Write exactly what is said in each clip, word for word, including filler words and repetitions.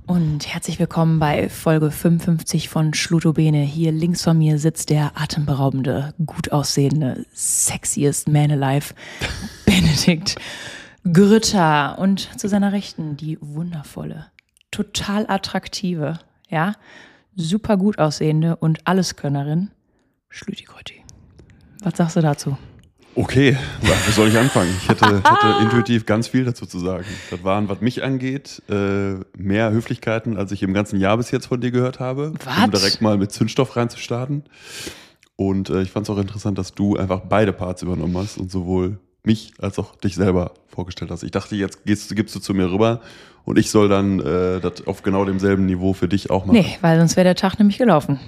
Und herzlich willkommen bei Folge fünfundfünfzig von Schlutobene. Hier links von mir sitzt der atemberaubende, gut aussehende, sexiest man alive, Benedikt Grütter. Und zu seiner Rechten die wundervolle, total attraktive, ja, super gut aussehende und Alleskönnerin, Schlüti Grütti. Was sagst du dazu? Okay, wie soll ich anfangen? Ich hätte, hätte intuitiv ganz viel dazu zu sagen. Das waren, was mich angeht, äh, mehr Höflichkeiten, als ich im ganzen Jahr bis jetzt von dir gehört habe. Was? Um direkt mal mit Zündstoff reinzustarten. Und äh, ich fand es auch interessant, dass du einfach beide Parts übernommen hast und sowohl mich als auch dich selber vorgestellt hast. Ich dachte, jetzt gehst, gibst du zu mir rüber und ich soll dann äh, das auf genau demselben Niveau für dich auch machen. Nee, weil sonst wäre der Tag nämlich gelaufen.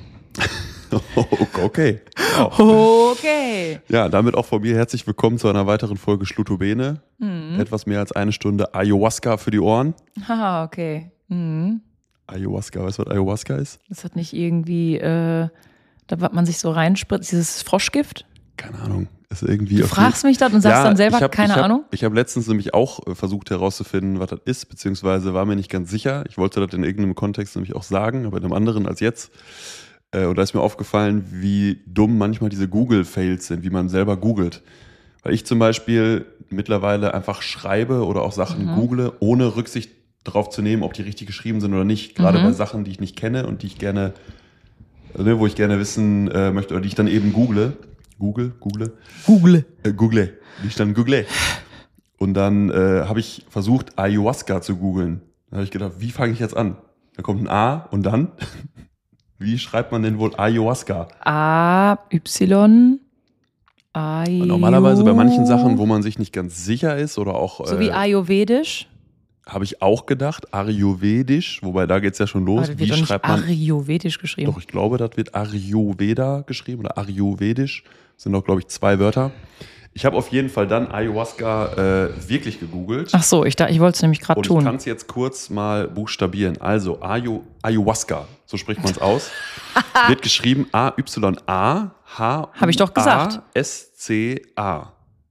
Okay. Wow. Okay. Ja, damit auch von mir herzlich willkommen zu einer weiteren Folge Schlutobene. Mhm. Etwas mehr als eine Stunde Ayahuasca für die Ohren. Haha, okay. Mhm. Ayahuasca, weißt du, was Ayahuasca ist? Das hat nicht irgendwie, äh, da was man sich so reinspritzt, dieses Froschgift? Keine Ahnung. Ist irgendwie du fragst mich das und sagst ja, dann selber ich hab, keine ich hab, Ahnung? Ich habe letztens nämlich auch versucht herauszufinden, was das ist, beziehungsweise war mir nicht ganz sicher. Ich wollte das in irgendeinem Kontext nämlich auch sagen, aber in einem anderen als jetzt. Und da ist mir aufgefallen, wie dumm manchmal diese Google-Fails sind, wie man selber googelt. Weil ich zum Beispiel mittlerweile einfach schreibe oder auch Sachen mhm. google, ohne Rücksicht darauf zu nehmen, ob die richtig geschrieben sind oder nicht. Gerade mhm. bei Sachen, die ich nicht kenne und die ich gerne, ne, wo ich gerne wissen äh, möchte oder die ich dann eben google. Google? Google? Google. Äh, google. Die ich dann google. Und dann äh, habe ich versucht, Ayahuasca zu googeln. Da habe ich gedacht, wie fange ich jetzt an? Da kommt ein A und dann... Wie schreibt man denn wohl Ayahuasca? A, Y, A, Normalerweise bei manchen Sachen, wo man sich nicht ganz sicher ist oder auch... So wie äh, Ayurvedisch? Habe ich auch gedacht, Ayurvedisch, wobei da geht es ja schon los. Aber das wird wie doch nicht schreibt man Ayurvedisch geschrieben? Doch, ich glaube, das wird Ayurveda geschrieben oder Ayurvedisch. Das sind doch, glaube ich, zwei Wörter. Ich habe auf jeden Fall dann Ayahuasca äh, wirklich gegoogelt. Ach so, ich, ich wollte es nämlich gerade tun. Und ich kann es jetzt kurz mal buchstabieren. Also Ayu, Ayahuasca, so spricht man es aus. Wird geschrieben A Y A H U A S C A.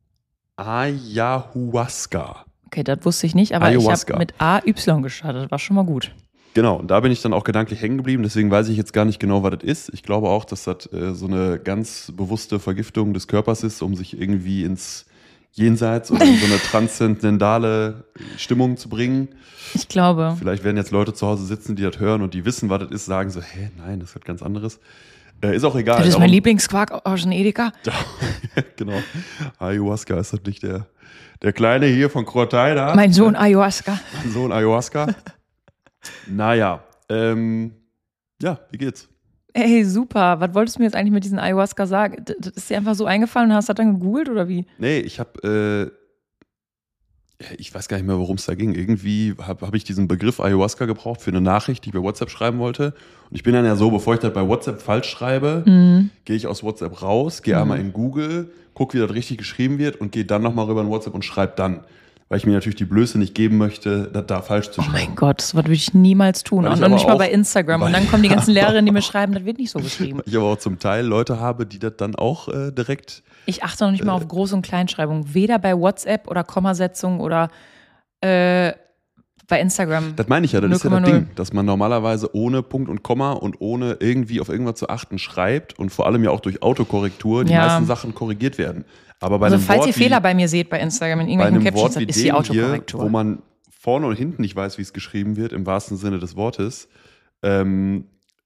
Ayahuasca. Okay, das wusste ich nicht, aber Ayahuasca. Ich habe mit A Y gestartet. Das war schon mal gut. Genau, und da bin ich dann auch gedanklich hängen geblieben, deswegen weiß ich jetzt gar nicht genau, was das ist. Ich glaube auch, dass das äh, so eine ganz bewusste Vergiftung des Körpers ist, um sich irgendwie ins Jenseits oder in so eine transzendentale Stimmung zu bringen. Ich glaube. Vielleicht werden jetzt Leute zu Hause sitzen, die das hören und die wissen, was das ist, sagen so, hä, nein, das ist was ganz anderes. Äh, ist auch egal. Das ist mein Lieblingsquark aus dem Edeka. Genau, Ayahuasca ist das nicht der, der Kleine hier von Kroatei da. Mein Sohn Ayahuasca. Mein Sohn Ayahuasca. Naja, ähm, ja, wie geht's? Ey, super. Was wolltest du mir jetzt eigentlich mit diesem Ayahuasca sagen? Das ist dir einfach so eingefallen und hast das dann gegoogelt oder wie? Nee, ich habe, äh, ich weiß gar nicht mehr, worum es da ging. Irgendwie habe hab ich diesen Begriff Ayahuasca gebraucht für eine Nachricht, die ich bei WhatsApp schreiben wollte. Und ich bin dann ja so, bevor ich das bei WhatsApp falsch schreibe, mhm. gehe ich aus WhatsApp raus, gehe mhm. einmal in Google, gucke, wie das richtig geschrieben wird und gehe dann nochmal rüber in WhatsApp und schreibe dann. Weil ich mir natürlich die Blöße nicht geben möchte, das da falsch zu schreiben. Oh mein Gott, das würde ich niemals tun. Und nicht mal bei Instagram. Und dann kommen die ganzen Lehrerinnen, die mir schreiben, das wird nicht so geschrieben. Ich aber auch zum Teil Leute habe, die das dann auch äh, direkt... Ich achte noch nicht mal auf Groß- und Kleinschreibung. Weder bei WhatsApp oder Kommasetzung oder äh, bei Instagram. Das meine ich ja, das ist ja das Ding, dass man normalerweise ohne Punkt und Komma und ohne irgendwie auf irgendwas zu achten schreibt und vor allem ja auch durch Autokorrektur die ja. meisten Sachen korrigiert werden. Aber bei also einem falls Wort ihr Fehler bei mir seht bei Instagram in irgendwelchen Captions, dann ist die Autokorrektur. Hier, wo man vorne und hinten nicht weiß, wie es geschrieben wird, im wahrsten Sinne des Wortes, ähm,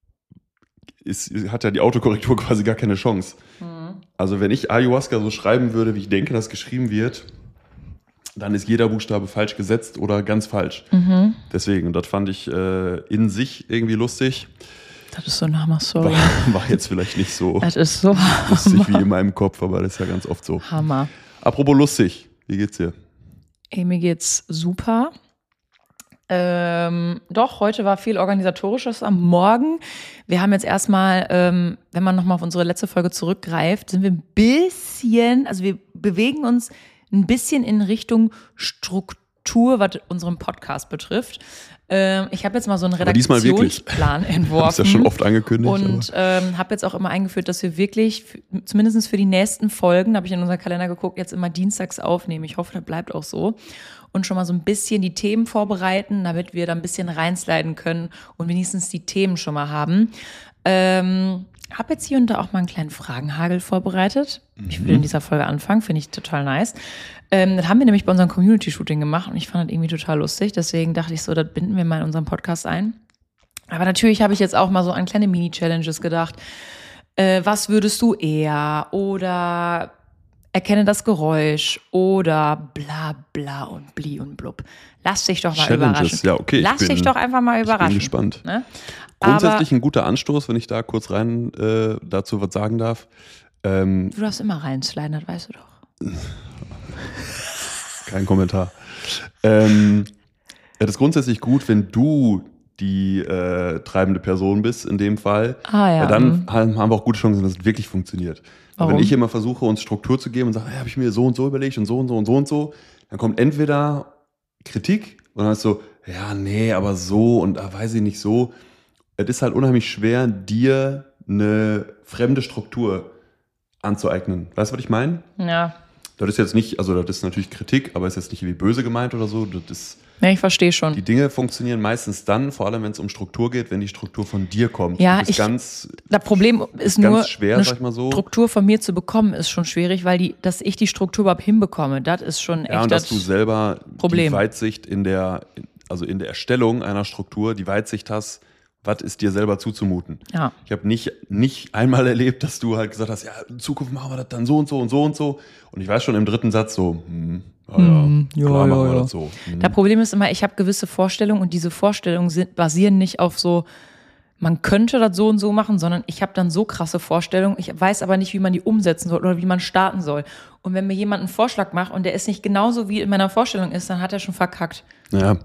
ist, hat ja die Autokorrektur quasi gar keine Chance. Mhm. Also wenn ich Ayahuasca so schreiben würde, wie ich denke, dass geschrieben wird, dann ist jeder Buchstabe falsch gesetzt oder ganz falsch. Mhm. Deswegen, und das fand ich äh, in sich irgendwie lustig. Das ist so ein Hammer-Story. War, war jetzt vielleicht nicht so, das ist so lustig Hammer. wie in meinem Kopf, aber das ist ja ganz oft so. Hammer. Apropos lustig, wie geht's dir? Ey, mir geht's super. Ähm, doch, heute war viel Organisatorisches am Morgen. Wir haben jetzt erstmal, ähm, wenn man nochmal auf unsere letzte Folge zurückgreift, sind wir ein bisschen, also wir bewegen uns ein bisschen in Richtung Struktur, was unseren Podcast betrifft. Ähm, ich habe jetzt mal so einen Redaktionsplan entworfen. Das ist ja schon oft angekündigt. Und ähm, habe jetzt auch immer eingeführt, dass wir wirklich, zumindest für die nächsten Folgen, habe ich in unseren Kalender geguckt, jetzt immer dienstags aufnehmen. Ich hoffe, das bleibt auch so. und schon mal so ein bisschen die Themen vorbereiten, damit wir da ein bisschen reinsliden können und wenigstens die Themen schon mal haben. Ähm, habe jetzt hier und da auch mal einen kleinen Fragenhagel vorbereitet. Mhm. Ich will in dieser Folge anfangen, finde ich total nice. Ähm, das haben wir nämlich bei unserem Community-Shooting gemacht und ich fand das irgendwie total lustig. Deswegen dachte ich so, das binden wir mal in unserem Podcast ein. Aber natürlich habe ich jetzt auch mal so an kleine Mini-Challenges gedacht. Äh, was würdest du eher? Oder erkenne das Geräusch oder bla bla und bli und blub. Lass dich doch mal Challenges, überraschen. ja, okay. Lass bin, dich doch einfach mal überraschen. Ich bin gespannt. Ne? Grundsätzlich Aber ein guter Anstoß, wenn ich da kurz rein äh, dazu was sagen darf. Ähm, du darfst immer reinsliden, das weißt du doch. Kein Kommentar. Ähm, ja, das ist grundsätzlich gut, wenn du die äh, treibende Person bist in dem Fall. Ah, ja. Weil dann mhm. haben wir auch gute Chancen, dass es wirklich funktioniert. Warum? Wenn ich immer versuche, uns Struktur zu geben und sage, ja, habe ich mir so und so überlegt und so und so und so und so, dann kommt entweder Kritik und dann ist so, ja, nee, aber so und ah, weiß ich nicht so. Es ist halt unheimlich schwer, dir eine fremde Struktur anzueignen. Weißt du, was ich meine? Ja. Das ist jetzt nicht, also das ist natürlich Kritik, aber ist jetzt nicht wie böse gemeint oder so. Das ist, ja, ich verstehe schon. die Dinge funktionieren meistens dann, vor allem wenn es um Struktur geht, wenn die Struktur von dir kommt. Ja, du bist ich, ganz, das Problem ist ganz nur, schwer, eine sag ich mal so. Struktur von mir zu bekommen, ist schon schwierig, weil die, dass ich die Struktur überhaupt hinbekomme, das ist schon echt Ja, und das dass du selber Problem. die Weitsicht in der, also in der Erstellung einer Struktur, die Weitsicht hast, was ist dir selber zuzumuten. Ja. Ich habe nicht, nicht einmal erlebt, dass du halt gesagt hast, ja, in Zukunft machen wir das dann so und so und so und so. Und ich weiß schon im dritten Satz so, hm, ja, Hm, ja, ja, klar ja, machen wir ja. das so. Hm. Das Problem ist immer, ich habe gewisse Vorstellungen und diese Vorstellungen sind, basieren nicht auf so, man könnte das so und so machen, sondern ich habe dann so krasse Vorstellungen, ich weiß aber nicht, wie man die umsetzen soll oder wie man starten soll. Und wenn mir jemand einen Vorschlag macht und der ist nicht genauso wie in meiner Vorstellung ist, dann hat er schon verkackt. Ja.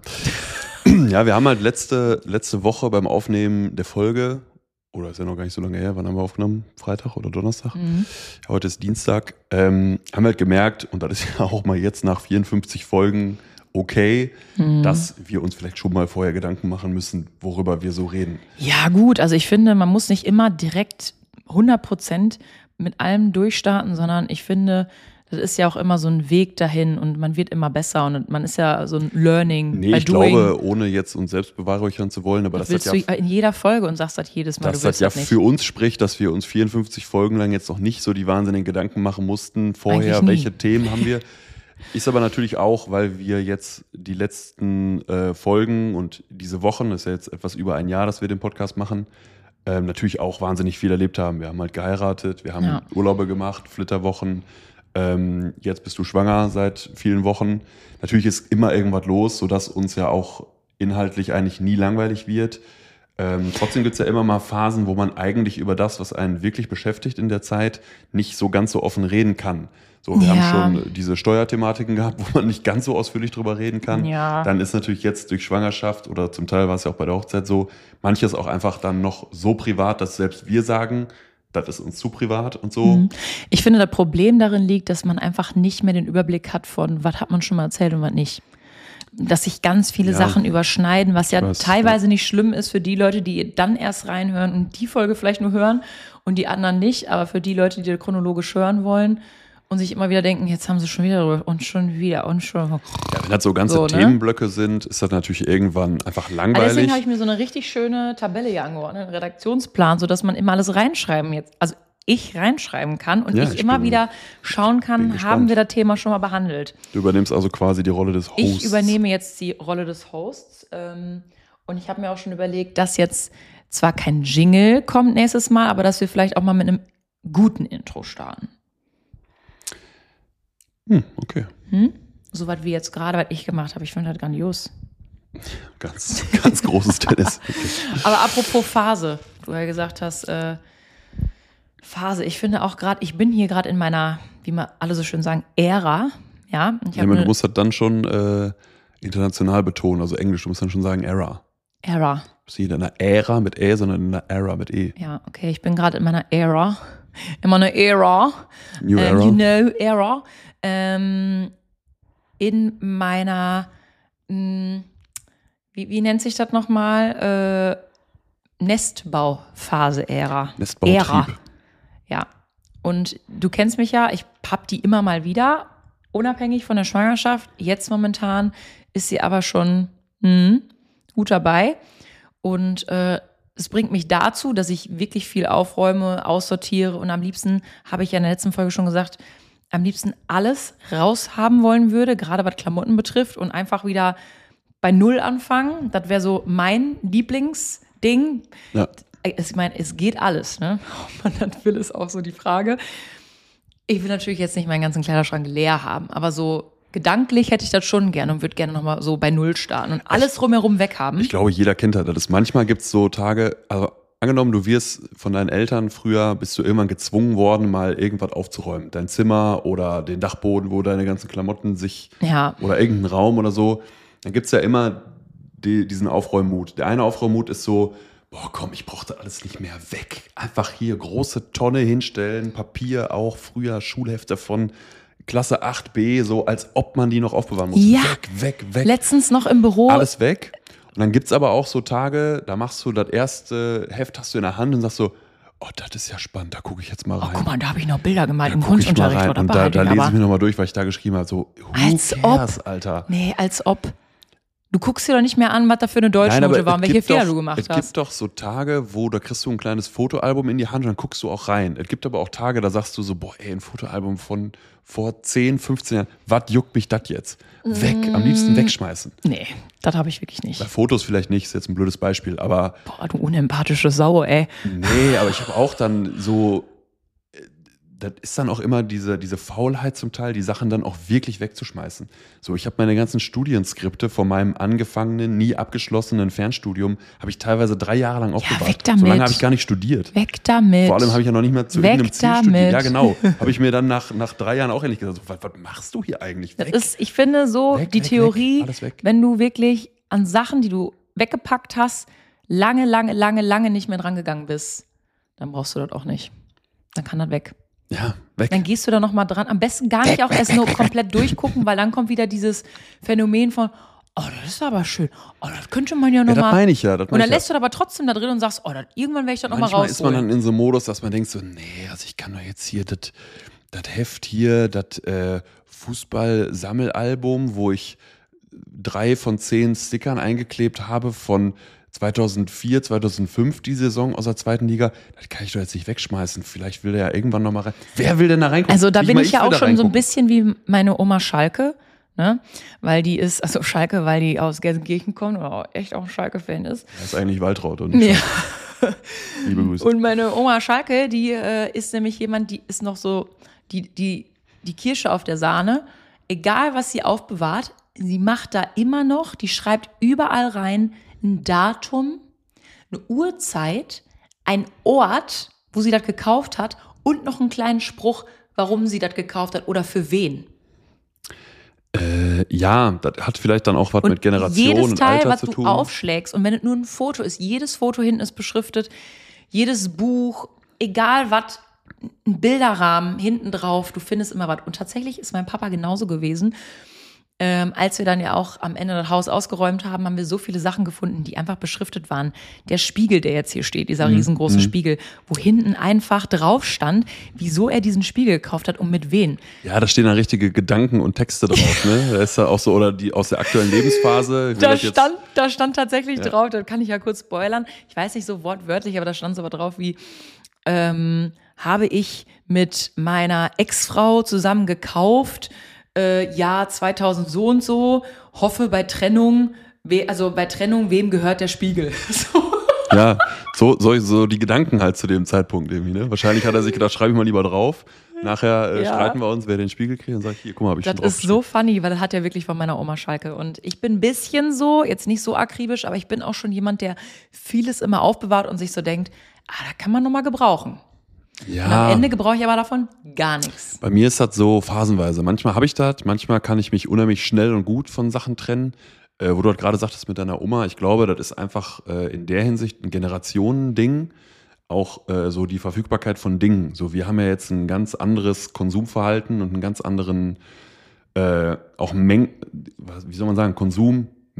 Ja, wir haben halt letzte, letzte Woche beim Aufnehmen der Folge, oder ist ja noch gar nicht so lange her, wann haben wir aufgenommen? Freitag oder Donnerstag? Mhm. Ja, heute ist Dienstag. Ähm, haben wir halt gemerkt, und das ist ja auch mal jetzt nach vierundfünfzig Folgen okay, mhm. dass wir uns vielleicht schon mal vorher Gedanken machen müssen, worüber wir so reden. Ja gut, also ich finde, man muss nicht immer direkt hundert Prozent mit allem durchstarten, sondern ich finde, das ist ja auch immer so ein Weg dahin und man wird immer besser und man ist ja so ein Learning Nee, by ich doing. glaube, ohne jetzt uns selbst beweihräuchern zu wollen, aber das, das, das hat willst ja, du in jeder Folge und sagst das jedes Mal, das du willst hat ja das nicht. für uns spricht, dass wir uns vierundfünfzig Folgen lang jetzt noch nicht so die wahnsinnigen Gedanken machen mussten vorher, Eigentlich nie. welche Themen haben wir. Ist aber natürlich auch, weil wir jetzt die letzten äh, Folgen und diese Wochen, das ist ja jetzt etwas über ein Jahr, dass wir den Podcast machen, ähm, natürlich auch wahnsinnig viel erlebt haben. Wir haben halt geheiratet, wir haben Ja. Urlaube gemacht, Flitterwochen. Ähm, jetzt bist du schwanger seit vielen Wochen. Natürlich ist immer irgendwas los, sodass uns ja auch inhaltlich eigentlich nie langweilig wird. Ähm, trotzdem gibt es ja immer mal Phasen, wo man eigentlich über das, was einen wirklich beschäftigt in der Zeit, nicht so ganz so offen reden kann. So, wir Ja. haben schon diese Steuerthematiken gehabt, wo man nicht ganz so ausführlich drüber reden kann. Ja. Dann ist natürlich jetzt durch Schwangerschaft oder zum Teil war es ja auch bei der Hochzeit so, manches auch einfach dann noch so privat, dass selbst wir sagen, das ist uns zu privat und so. Ich finde, das Problem darin liegt, dass man einfach nicht mehr den Überblick hat von, was hat man schon mal erzählt und was nicht. Dass sich ganz viele Ja. Sachen überschneiden, was ja weiß, teilweise nicht schlimm ist für die Leute, die dann erst reinhören und die Folge vielleicht nur hören und die anderen nicht, aber für die Leute, die chronologisch hören wollen und sich immer wieder denken, jetzt haben sie schon wieder drüber und schon wieder und schon. Ja, wenn das so ganze So, ne? Themenblöcke sind, ist das natürlich irgendwann einfach Aber langweilig. deswegen habe ich mir so eine richtig schöne Tabelle hier angeordnet, einen Redaktionsplan, sodass man immer alles reinschreiben jetzt, also ich reinschreiben kann und Ja, ich ich immer bin- wieder schauen bin kann, gespannt. haben wir das Thema schon mal behandelt. Du übernimmst also quasi die Rolle des Hosts. Ich übernehme jetzt die Rolle des Hosts ähm, und ich habe mir auch schon überlegt, dass jetzt zwar kein Jingle kommt nächstes Mal, aber dass wir vielleicht auch mal mit einem guten Intro starten. Hm, okay. Hm? So was wie jetzt gerade, was ich gemacht habe. Ich finde das grandios. Ganz, ganz großes Tennis. Okay. Aber apropos Phase, du ja gesagt hast, äh, Phase. Ich finde auch gerade, ich bin hier gerade in meiner, wie man alle so schön sagen, Ära. Ja, ich Ja, habe aber du eine musst das dann schon äh, international betonen, also Englisch, du musst dann schon sagen Era. Ära. Du bist nicht in einer Ära mit Ä, sondern in einer Era mit E. Ja, okay, ich bin gerade in meiner Ära. In meiner Ära. New ähm, Era. You know, Ära. Ähm, in meiner, mh, wie, wie nennt sich das nochmal? Äh, Nestbauphase-Ära. Nestbautrieb. Ära. Ja. Und du kennst mich ja, ich hab die immer mal wieder unabhängig von der Schwangerschaft. Jetzt momentan ist sie aber schon mh, gut dabei. Und äh, es bringt mich dazu, dass ich wirklich viel aufräume, aussortiere. Und am liebsten, habe ich ja in der letzten Folge schon gesagt, am liebsten alles raushaben wollen würde, gerade was Klamotten betrifft. Und einfach wieder bei Null anfangen. Das wäre so mein Lieblingsding. Ja. Ich meine, es geht alles, ne? Ob man das will, ist auch so die Frage. Ich will natürlich jetzt nicht meinen ganzen Kleiderschrank leer haben, aber so gedanklich hätte ich das schon gerne und würde gerne nochmal so bei Null starten und alles drumherum weghaben. Ich glaube, jeder kennt das. das manchmal gibt es so Tage, also angenommen, du wirst von deinen Eltern früher, bist du irgendwann gezwungen worden, mal irgendwas aufzuräumen. Dein Zimmer oder den Dachboden, wo deine ganzen Klamotten sich, ja. oder irgendeinen Raum oder so. Dann gibt es ja immer die, diesen Aufräummut. Der eine Aufräummut ist so, boah, komm, ich brauche das alles nicht mehr, weg. Einfach hier große Tonne hinstellen, Papier auch, früher Schulhefte von Klasse acht b, so als ob man die noch aufbewahren muss. Ja. Weg, weg, weg. Letztens noch im Büro. Alles weg. Und dann gibt es aber auch so Tage, da machst du das erste Heft, hast du in der Hand und sagst so, oh, das ist ja spannend, da gucke ich jetzt mal rein. Oh, guck mal, da habe ich noch Bilder gemalt da im guck ich mal Kunstunterricht. rein. Oder und da, da lese aber ich mir nochmal durch, weil ich da geschrieben habe, so, who als cares, ob. Alter. Nee, als ob. Du guckst dir doch nicht mehr an, was da für eine Nein, Deutschnote aber war und es welche gibt Fehler doch, du gemacht es hast. Es gibt doch so Tage, wo da kriegst du ein kleines Fotoalbum in die Hand und dann guckst du auch rein. Es gibt aber auch Tage, da sagst du so, boah, ey, ein Fotoalbum von vor zehn, fünfzehn Jahren, was juckt mich das jetzt? Weg, mm. am liebsten wegschmeißen. Nee, das habe ich wirklich nicht. Bei Fotos vielleicht nicht, ist jetzt ein blödes Beispiel, aber... Boah, du unempathische Sau, ey. Nee, aber ich habe auch dann so... Das ist dann auch immer diese, diese Faulheit zum Teil, die Sachen dann auch wirklich wegzuschmeißen. So, ich habe meine ganzen Studienskripte von meinem angefangenen, nie abgeschlossenen Fernstudium, habe ich teilweise drei Jahre lang aufbewahrt. Ja, weg damit. So lange habe ich gar nicht studiert. Weg damit. Vor allem habe ich ja noch nicht mal zu weg irgendeinem Ziel damit. studiert. Ja, genau. Habe ich mir dann nach, nach drei Jahren auch ehrlich gesagt, so, was, was machst du hier eigentlich? Weg. Das ist, ich finde so, weg, die weg, Theorie, weg. Alles weg. Wenn du wirklich an Sachen, die du weggepackt hast, lange, lange, lange, lange nicht mehr dran gegangen bist, dann brauchst du das auch nicht. Dann kann das weg. Ja, weg. Dann gehst du da nochmal dran. Am besten gar nicht weg, auch weg, erst weg, nur weg, komplett weg. durchgucken, weil dann kommt wieder dieses Phänomen von, oh, das ist aber schön. Oh, das könnte man ja nochmal. Ja, das meine ich ja. Das und dann ich lässt ja. du das aber trotzdem da drin und sagst, oh, das, irgendwann werde ich das nochmal rausholen. rausholen. Manchmal ist man dann in so einem Modus, dass man denkt so, nee, also ich kann doch jetzt hier das Heft hier, das äh, Fußball-Sammelalbum, wo ich drei von zehn Stickern eingeklebt habe von zweitausendvier, zweitausendfünf die Saison aus der zweiten Liga, das kann ich doch jetzt nicht wegschmeißen. Vielleicht will der ja irgendwann nochmal rein. Wer will denn da reingucken? Also da Nicht bin mal ich ja will auch da schon so ein reingucken. bisschen wie meine Oma Schalke, ne? Weil die ist, also Schalke, weil die aus Gelsenkirchen kommt und auch echt auch ein Schalke-Fan ist. Das ist eigentlich Waltraud und nicht Ja. Schalke. Liebe Grüße. Und meine Oma Schalke, die äh, ist nämlich jemand, die ist noch so die, die, die Kirsche auf der Sahne. Egal, was sie aufbewahrt, sie macht da immer noch, die schreibt überall rein ein Datum, eine Uhrzeit, ein Ort, wo sie das gekauft hat und noch einen kleinen Spruch, warum sie das gekauft hat oder für wen. Äh, ja, das hat vielleicht dann auch was Und mit Generation jedes und Teil, Alter was zu du tun. aufschlägst und wenn es nur ein Foto ist, jedes Foto hinten ist beschriftet, jedes Buch, egal was, ein Bilderrahmen hinten drauf, du findest immer was. Und tatsächlich ist mein Papa genauso gewesen. Ähm, als wir dann ja auch am Ende das Haus ausgeräumt haben, haben wir so viele Sachen gefunden, die einfach beschriftet waren. Der Spiegel, der jetzt hier steht, dieser riesengroße mhm. Spiegel, wo hinten einfach drauf stand, wieso er diesen Spiegel gekauft hat und mit wen. Ja, da stehen da richtige Gedanken und Texte drauf, ne? Da ist ja auch so, oder die aus der aktuellen Lebensphase. Da jetzt, stand, da stand tatsächlich Ja. drauf, das kann ich ja kurz spoilern. Ich weiß nicht so wortwörtlich, aber da stand so was drauf wie, ähm, habe ich mit meiner Ex-Frau zusammen gekauft, äh, Jahr zweitausend so und so, hoffe bei Trennung, we, also bei Trennung, wem gehört der Spiegel? So. Ja, so, so, so die Gedanken halt zu dem Zeitpunkt irgendwie, ne? Wahrscheinlich hat er sich gedacht, schreibe ich mal lieber drauf. Nachher äh, Ja. streiten wir uns, wer den Spiegel kriegt und sagt, hier, guck mal, hab ich Das schon drauf ist so funny, weil das hat er wirklich von meiner Oma Schalke. Und ich bin ein bisschen so, jetzt nicht so akribisch, aber ich bin auch schon jemand, der vieles immer aufbewahrt und sich so denkt, ah, da kann man noch mal gebrauchen. Ja. Und am Ende gebrauche ich aber davon gar nichts. Bei mir ist das so phasenweise. Manchmal habe ich das, manchmal kann ich mich unheimlich schnell und gut von Sachen trennen. Äh, wo du halt gerade sagtest mit deiner Oma, ich glaube, das ist einfach äh, in der Hinsicht ein Generationending. Auch äh, so die Verfügbarkeit von Dingen. So, wir haben ja jetzt ein ganz anderes Konsumverhalten und einen ganz anderen, äh, auch Mengen, wie soll man sagen, Konsum.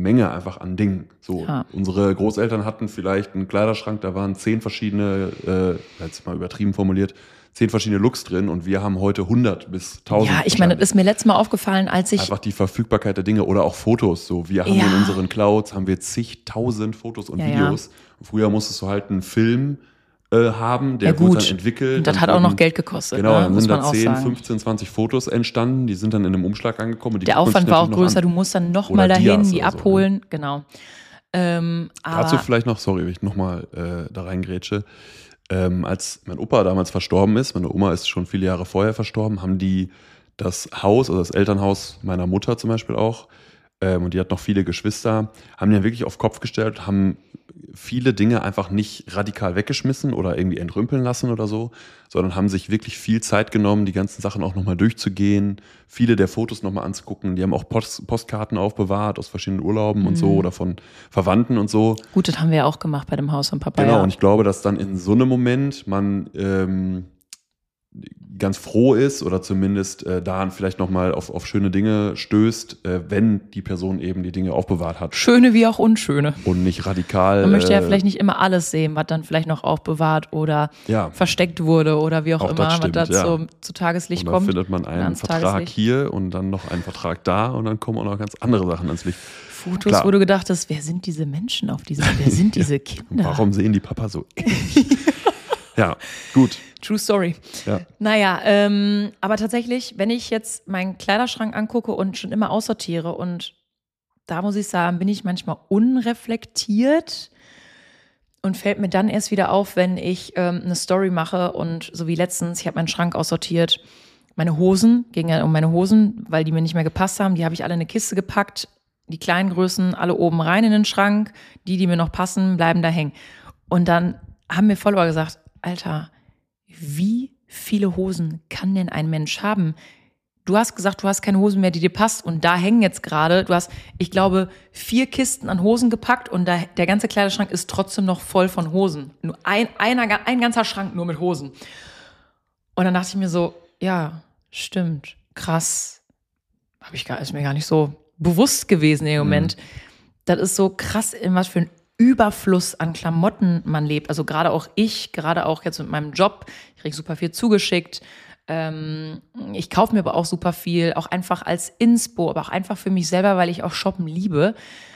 Menge einfach an Dingen. So, ja. Unsere Großeltern hatten vielleicht einen Kleiderschrank, da waren zehn verschiedene, äh, jetzt mal übertrieben formuliert, zehn verschiedene Looks drin und wir haben heute hundert bis tausend. Ja, ich meine, das ist mir letztes Mal aufgefallen, als ich... Einfach die Verfügbarkeit der Dinge oder auch Fotos. So, wir haben ja. in unseren Clouds haben wir zigtausend Fotos und ja, Videos. Ja. Früher musstest du halt einen Film äh, haben, der ja, wurde gut. dann entwickelt. Und das hat auch noch Geld gekostet. Genau, ne? dann Muss sind man da auch zehn, sagen. fünfzehn, zwanzig Fotos entstanden, die sind dann in einem Umschlag angekommen. Und die der Aufwand war auch größer, du musst dann nochmal dahin, die abholen. So, ne? Genau. Ähm, Dazu vielleicht noch, sorry, wenn ich nochmal äh, da reingrätsche. Ähm, als mein Opa damals verstorben ist, meine Oma ist schon viele Jahre vorher verstorben, haben die das Haus, also das Elternhaus meiner Mutter zum Beispiel auch, ähm, und die hat noch viele Geschwister, haben die dann wirklich auf den Kopf gestellt, haben viele Dinge einfach nicht radikal weggeschmissen oder irgendwie entrümpeln lassen oder so, sondern haben sich wirklich viel Zeit genommen, die ganzen Sachen auch nochmal durchzugehen, viele der Fotos nochmal anzugucken. Die haben auch Post- Postkarten aufbewahrt aus verschiedenen Urlauben mhm. und so oder von Verwandten und so. Gut, das haben wir ja auch gemacht bei dem Haus von Papa. Genau, ja. und ich glaube, dass dann in so einem Moment man ähm, ganz froh ist oder zumindest äh, da vielleicht nochmal auf, auf schöne Dinge stößt, äh, wenn die Person eben die Dinge aufbewahrt hat. Schöne wie auch unschöne. Und nicht radikal. Man möchte ja äh, vielleicht nicht immer alles sehen, was dann vielleicht noch aufbewahrt oder ja. versteckt wurde oder wie auch, auch immer, das stimmt, was da ja. zu, zu Tageslicht und dann kommt. findet man einen ans Vertrag Tageslicht. hier und dann noch einen Vertrag da und dann kommen auch noch ganz andere Sachen ans Licht. Fotos, Klar. wo du gedacht hast, wer sind diese Menschen auf diesem, wer sind diese Kinder? Warum sehen die Papa so ähnlich? Ja, gut. True Story. Ja. Naja, ähm, aber tatsächlich, wenn ich jetzt meinen Kleiderschrank angucke und schon immer aussortiere und da muss ich sagen, bin ich manchmal unreflektiert und fällt mir dann erst wieder auf, wenn ich ähm, eine Story mache und so wie letztens, ich habe meinen Schrank aussortiert, meine Hosen, ging ja um meine Hosen, weil die mir nicht mehr gepasst haben, die habe ich alle in eine Kiste gepackt, die kleinen Größen alle oben rein in den Schrank, die, die mir noch passen, bleiben da hängen. Und dann haben mir Follower gesagt, Alter, wie viele Hosen kann denn ein Mensch haben? Du hast gesagt, du hast keine Hosen mehr, die dir passt und da hängen jetzt gerade, du hast, ich glaube, vier Kisten an Hosen gepackt und da, der ganze Kleiderschrank ist trotzdem noch voll von Hosen. Nur ein, einer, ein ganzer Schrank nur mit Hosen. Und dann dachte ich mir so, ja, stimmt, krass. Hab ich gar, ist mir gar nicht so bewusst gewesen im Moment. Mhm. Das ist so krass, in was für ein Überfluss an Klamotten man lebt. Also gerade auch ich, gerade auch jetzt mit meinem Job, ich kriege super viel zugeschickt. Ähm, ich kaufe mir aber auch super viel, auch einfach als Inspo, aber auch einfach für mich selber, weil ich auch shoppen liebe.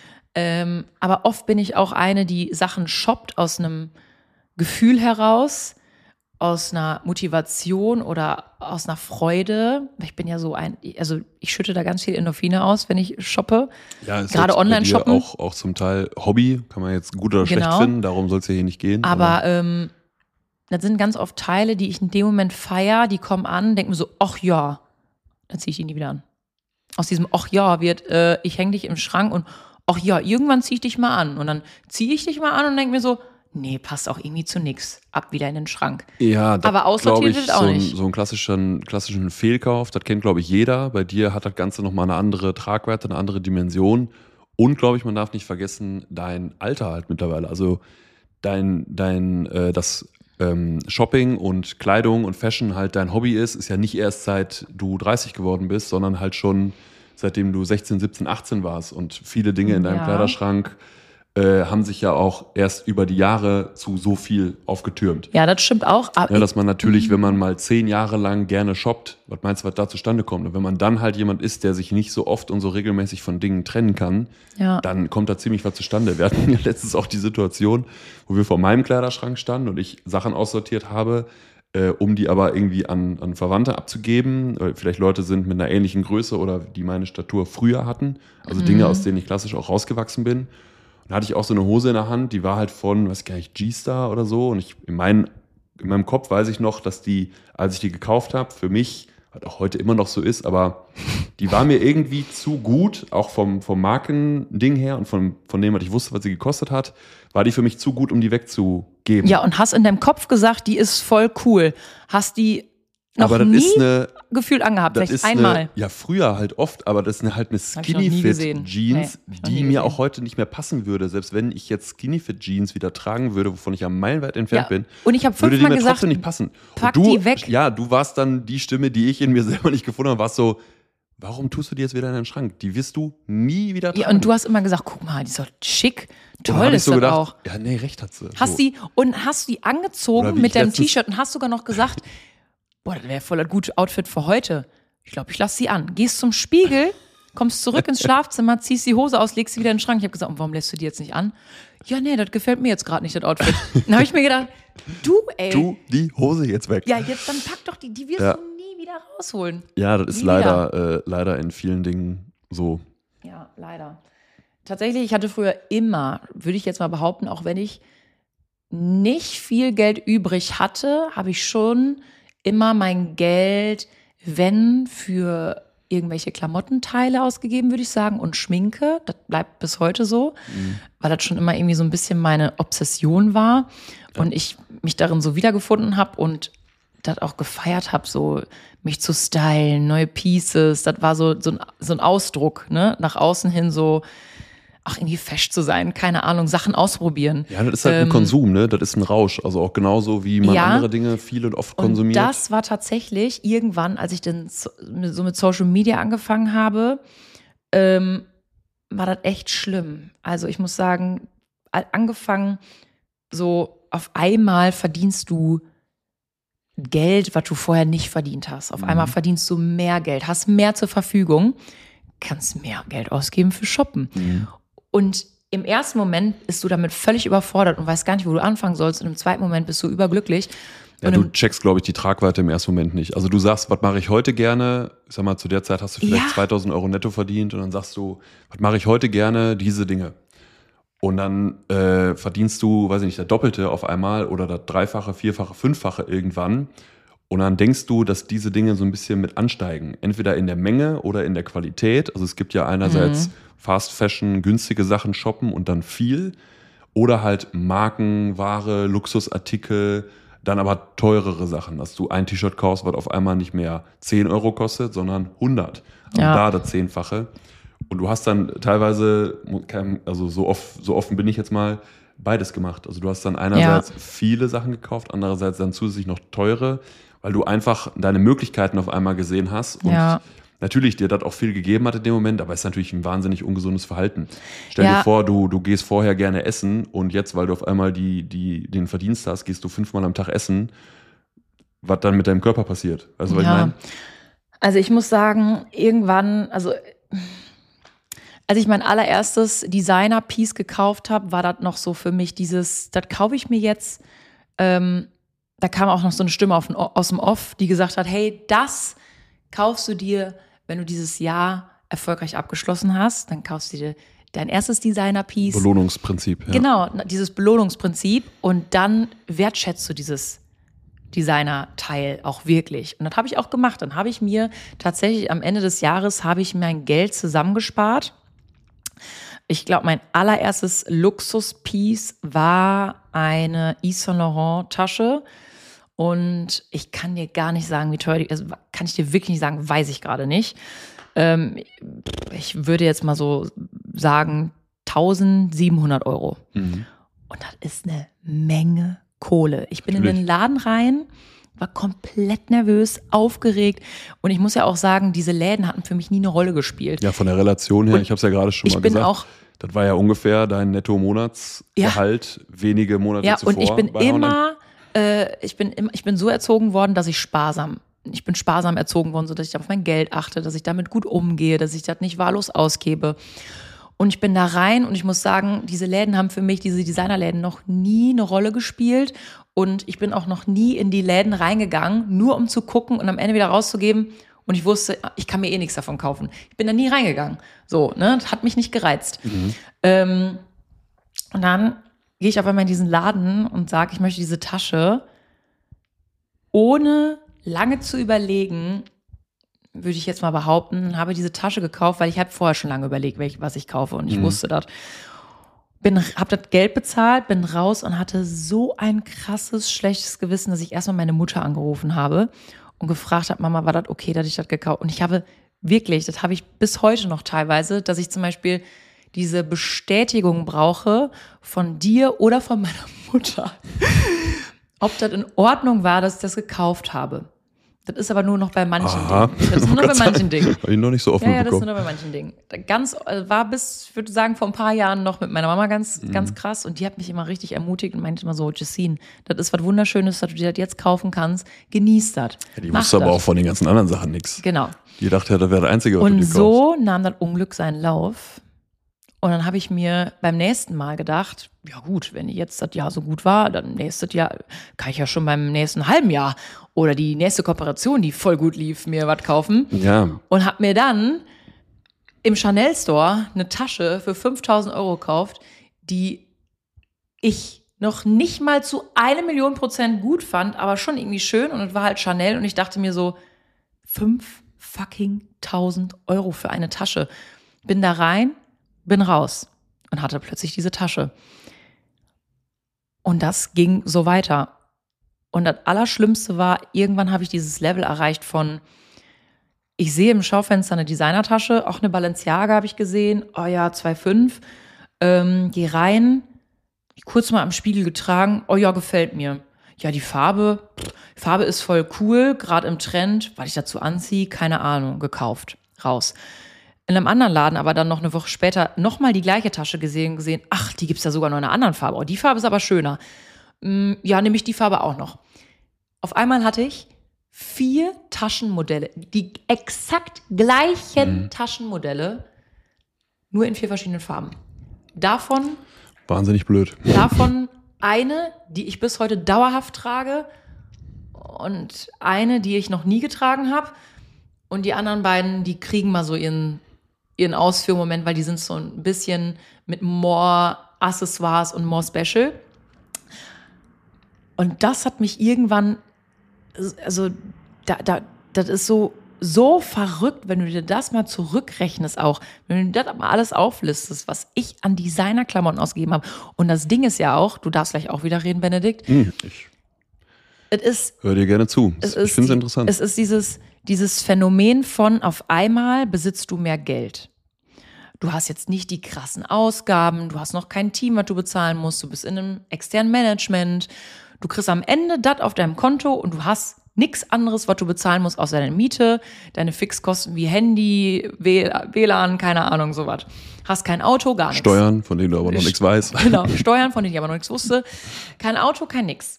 Ähm, aber oft bin ich auch eine, die Sachen shoppt aus einem Gefühl heraus, aus einer Motivation oder aus einer Freude. Ich bin ja so ein, also ich schütte da ganz viel Endorphine aus, wenn ich shoppe. Ja, ist gerade online shoppen. Auch, auch zum Teil Hobby, kann man jetzt gut oder genau. schlecht finden, darum soll es ja hier nicht gehen. Aber, aber ähm, das sind ganz oft Teile, die ich in dem Moment feiere, die kommen an, denke mir so, ach ja, dann ziehe ich die nie wieder an. Aus diesem ach ja wird, äh, ich hänge dich im Schrank und ach ja, irgendwann ziehe ich dich mal an. Und dann ziehe ich dich mal an und denke mir so, nee, passt auch irgendwie zu nix. Ab wieder in den Schrank. Ja, das aber aussortiert wird auch so nicht. Ein, so einen klassischen, klassischen Fehlkauf, das kennt, glaube ich, jeder. Bei dir hat das Ganze nochmal eine andere Tragweite, eine andere Dimension. Und, glaube ich, man darf nicht vergessen, dein Alter halt mittlerweile. Also dein, dein äh, das ähm, Shopping und Kleidung und Fashion halt dein Hobby ist, ist ja nicht erst seit du dreißig geworden bist, sondern halt schon seitdem du sechzehn, siebzehn, achtzehn warst. Und viele Dinge in deinem ja. Kleiderschrank Äh, haben sich ja auch erst über die Jahre zu so viel aufgetürmt. Ja, das stimmt auch. Ja, dass man natürlich, wenn man mal zehn Jahre lang gerne shoppt, was meinst du, was da zustande kommt? Und wenn man dann halt jemand ist, der sich nicht so oft und so regelmäßig von Dingen trennen kann, ja. dann kommt da ziemlich was zustande. Wir hatten ja letztens auch die Situation, wo wir vor meinem Kleiderschrank standen und ich Sachen aussortiert habe, äh, um die aber irgendwie an, an Verwandte abzugeben. Äh, vielleicht Leute sind mit einer ähnlichen Größe oder die meine Statur früher hatten. Also mhm. Dinge, aus denen ich klassisch auch rausgewachsen bin. Und da hatte ich auch so eine Hose in der Hand, die war halt von, weiß gar nicht, G-Star oder so. Und ich in, mein, in meinem Kopf weiß ich noch, dass die, als ich die gekauft habe, für mich, was auch heute immer noch so ist, aber die war mir irgendwie zu gut, auch vom, vom Markending her und von, von dem, was ich wusste, was sie gekostet hat, war die für mich zu gut, um die wegzugeben. Ja, und hast in deinem Kopf gesagt, die ist voll cool. Hast die noch aber das nie ist eine, gefühlt angehabt, das vielleicht ist einmal. Eine, ja, früher halt oft, aber das ist eine, halt eine Skinny-Fit-Jeans, nee, die mir auch heute nicht mehr passen würde. Selbst wenn ich jetzt Skinny-Fit-Jeans wieder tragen würde, wovon ich am meilenweit entfernt ja. bin, und ich habe würde die fünfmal mir gesagt, trotzdem nicht passen. pack und du, die weg. Ja, du warst dann die Stimme, die ich in mir selber nicht gefunden habe, warst so, warum tust du die jetzt wieder in den Schrank? Die wirst du nie wieder tragen. Ja, und du hast immer gesagt, guck mal, die ist doch schick, toll ist so das gedacht, auch. Ja, nee, recht hat sie. Hast so. die, und hast die angezogen mit deinem T-Shirt und hast sogar noch gesagt, boah, das wäre voll ein gutes Outfit für heute. Ich glaube, ich lasse sie an. Gehst zum Spiegel, kommst zurück ins Schlafzimmer, ziehst die Hose aus, legst sie wieder in den Schrank. Ich habe gesagt, und warum lässt du die jetzt nicht an? Ja, nee, das gefällt mir jetzt gerade nicht, das Outfit. Dann habe ich mir gedacht, du, ey. Du, die Hose jetzt weg. Ja, jetzt dann pack doch die, die wirst ja. du nie wieder rausholen. Ja, das ist nie leider, äh, leider in vielen Dingen so. Ja, leider. Tatsächlich, ich hatte früher immer, würde ich jetzt mal behaupten, auch wenn ich nicht viel Geld übrig hatte, habe ich schon immer mein Geld, wenn für irgendwelche Klamottenteile ausgegeben, würde ich sagen, und Schminke. Das bleibt bis heute so, mhm. weil das schon immer irgendwie so ein bisschen meine Obsession war ja. und ich mich darin so wiedergefunden habe und das auch gefeiert habe, so mich zu stylen, neue Pieces. Das war so, so, ein, so ein Ausdruck, ne? Nach außen hin so, ach, irgendwie fesch zu sein, keine Ahnung, Sachen ausprobieren. Ja, das ist halt ähm, ein Konsum, ne? Das ist ein Rausch. Also auch genauso, wie man ja, andere Dinge viel und oft konsumiert. Und das war tatsächlich irgendwann, als ich dann so mit Social Media angefangen habe, ähm, war das echt schlimm. Also ich muss sagen, angefangen, so auf einmal verdienst du Geld, was du vorher nicht verdient hast. Auf mhm. einmal verdienst du mehr Geld, hast mehr zur Verfügung, kannst mehr Geld ausgeben für Shoppen. Mhm. Und im ersten Moment bist du damit völlig überfordert und weißt gar nicht, wo du anfangen sollst. Und im zweiten Moment bist du überglücklich. Ja, du checkst, glaube ich, die Tragweite im ersten Moment nicht. Also du sagst, was mache ich heute gerne? Ich sag mal, zu der Zeit hast du vielleicht ja. zweitausend Euro netto verdient und dann sagst du, was mache ich heute gerne? Diese Dinge. Und dann äh, verdienst du, weiß ich nicht, der Doppelte auf einmal oder das Dreifache, Vierfache, Fünffache irgendwann. Und dann denkst du, dass diese Dinge so ein bisschen mit ansteigen. Entweder in der Menge oder in der Qualität. Also es gibt ja einerseits mhm. Fast Fashion, günstige Sachen shoppen und dann viel. Oder halt Markenware, Luxusartikel, dann aber teurere Sachen. Dass du ein T-Shirt kaufst, was auf einmal nicht mehr zehn Euro kostet, sondern hundert. Also ja. da das Zehnfache. Und du hast dann teilweise, also so, oft, so offen bin ich jetzt mal, beides gemacht. Also du hast dann einerseits ja. viele Sachen gekauft, andererseits dann zusätzlich noch teure, weil du einfach deine Möglichkeiten auf einmal gesehen hast und ja. natürlich dir das auch viel gegeben hat in dem Moment, aber es ist natürlich ein wahnsinnig ungesundes Verhalten. Stell ja. dir vor, du, du gehst vorher gerne essen und jetzt, weil du auf einmal die, die, den Verdienst hast, gehst du fünfmal am Tag essen, was dann mit deinem Körper passiert. Weißt du, was ja. ich meine? Also ich muss sagen, irgendwann, also als ich mein allererstes Designer-Piece gekauft habe, war das noch so für mich dieses, das kaufe ich mir jetzt, ähm, da kam auch noch so eine Stimme auf, aus dem Off, die gesagt hat, hey, das kaufst du dir, wenn du dieses Jahr erfolgreich abgeschlossen hast, dann kaufst du dir dein erstes Designer-Piece. Belohnungsprinzip. Ja. Genau, dieses Belohnungsprinzip und dann wertschätzt du dieses Designer-Teil auch wirklich. Und das habe ich auch gemacht. Dann habe ich mir tatsächlich am Ende des Jahres habe ich mein Geld zusammengespart. Ich glaube, mein allererstes Luxus-Piece war eine Yves Saint Laurent Tasche. Und ich kann dir gar nicht sagen, wie teuer die ist. Also kann ich dir wirklich nicht sagen, weiß ich gerade nicht. Ähm, ich würde jetzt mal so sagen, eintausendsiebenhundert Euro. Mhm. Und das ist eine Menge Kohle. Ich bin Natürlich. in den Laden rein, war komplett nervös, aufgeregt. Und ich muss ja auch sagen, diese Läden hatten für mich nie eine Rolle gespielt. Ja, von der Relation her, und ich habe es ja gerade schon mal gesagt. Auch, das war ja ungefähr dein Netto-Monatsgehalt, ja. wenige Monate ja, zuvor. Ja, und ich bin immer, äh, ich bin immer, ich bin so erzogen worden, dass ich sparsam, ich bin sparsam erzogen worden, sodass ich auf mein Geld achte, dass ich damit gut umgehe, dass ich das nicht wahllos ausgebe. Und ich bin da rein und ich muss sagen, diese Läden haben für mich, diese Designerläden, noch nie eine Rolle gespielt. Und ich bin auch noch nie in die Läden reingegangen, nur um zu gucken und am Ende wieder rauszugeben. Und ich wusste, ich kann mir eh nichts davon kaufen. Ich bin da nie reingegangen. So, ne, das hat mich nicht gereizt. Mhm. Ähm, und dann gehe ich auf einmal in diesen Laden und sage, ich möchte diese Tasche, ohne lange zu überlegen, würde ich jetzt mal behaupten, habe diese Tasche gekauft, weil ich habe vorher schon lange überlegt, welch, was ich kaufe und ich mhm. wusste das. Bin, habe das Geld bezahlt, bin raus und hatte so ein krasses, schlechtes Gewissen, dass ich erstmal meine Mutter angerufen habe und gefragt habe, Mama, war das okay, dass ich das gekauft habe? Und ich habe wirklich, das habe ich bis heute noch teilweise, dass ich zum Beispiel diese Bestätigung brauche von dir oder von meiner Mutter, ob das in Ordnung war, dass ich das gekauft habe. Das ist aber nur noch bei manchen Aha. Dingen. Das ist nur noch bei manchen Dingen. Habe ich noch nicht so offen Ja, ja, das ist bekommen. nur noch bei manchen Dingen. Ganz, äh, war bis, ich würde sagen, vor ein paar Jahren noch mit meiner Mama ganz, mhm. ganz krass. Und die hat mich immer richtig ermutigt und meinte immer so, Jessine, das ist was Wunderschönes, dass du dir das jetzt kaufen kannst. Genieß das. Ja, die wusste aber auch von den ganzen anderen Sachen nichts. Genau. Die dachte, das wäre der einzige, was und du dir kaufst. Und so nahm das Unglück seinen Lauf. Und dann habe ich mir beim nächsten Mal gedacht, ja gut, wenn jetzt das Jahr so gut war, dann nächstes Jahr kann ich ja schon beim nächsten halben Jahr oder die nächste Kooperation, die voll gut lief, mir was kaufen. Ja. Und habe mir dann im Chanel Store eine Tasche für fünftausend Euro gekauft, die ich noch nicht mal zu eine Million Prozent gut fand, aber schon irgendwie schön. Und es war halt Chanel und ich dachte mir so, fünf fucking tausend Euro für eine Tasche. Bin da rein, bin raus und hatte plötzlich diese Tasche. Und das ging so weiter. Und das Allerschlimmste war, irgendwann habe ich dieses Level erreicht von, ich sehe im Schaufenster eine Designertasche, auch eine Balenciaga habe ich gesehen, oh ja, zwei Komma fünf, ähm, geh rein, kurz mal am Spiegel getragen, oh ja, gefällt mir. Ja, die Farbe, die Farbe ist voll cool, gerade im Trend, was ich dazu anziehe, keine Ahnung, gekauft, raus. In einem anderen Laden, aber dann noch eine Woche später nochmal die gleiche Tasche gesehen, gesehen, ach, die gibt's ja sogar noch in einer anderen Farbe. Oh, die Farbe ist aber schöner. Ja, nehme ich die Farbe auch noch. Auf einmal hatte ich vier Taschenmodelle, die exakt gleichen mhm. Taschenmodelle, nur in vier verschiedenen Farben. Davon wahnsinnig blöd. Davon eine, die ich bis heute dauerhaft trage und eine, die ich noch nie getragen habe. Und die anderen beiden, die kriegen mal so ihren, ihren Ausführmoment, weil die sind so ein bisschen mit more Accessoires und more special. Und das hat mich irgendwann, also da, da, das ist so, so verrückt, wenn du dir das mal zurückrechnest auch, wenn du dir das mal alles auflistest, was ich an Designerklamotten ausgegeben habe. Und das Ding ist ja auch, du darfst gleich auch wieder reden, Benedikt. Hm, ich es ist, hör dir gerne zu. Es ich finde es interessant. Es ist dieses, dieses Phänomen von auf einmal besitzt du mehr Geld. Du hast jetzt nicht die krassen Ausgaben, du hast noch kein Team, was du bezahlen musst, du bist in einem externen Management, du kriegst am Ende das auf deinem Konto und du hast nichts anderes, was du bezahlen musst, außer deine Miete, deine Fixkosten wie Handy, W L A N, keine Ahnung, sowas. Hast kein Auto, gar nichts. Steuern, von denen du aber noch nichts weißt. Genau, Steuern, von denen ich aber noch nichts wusste. Kein Auto, kein nix.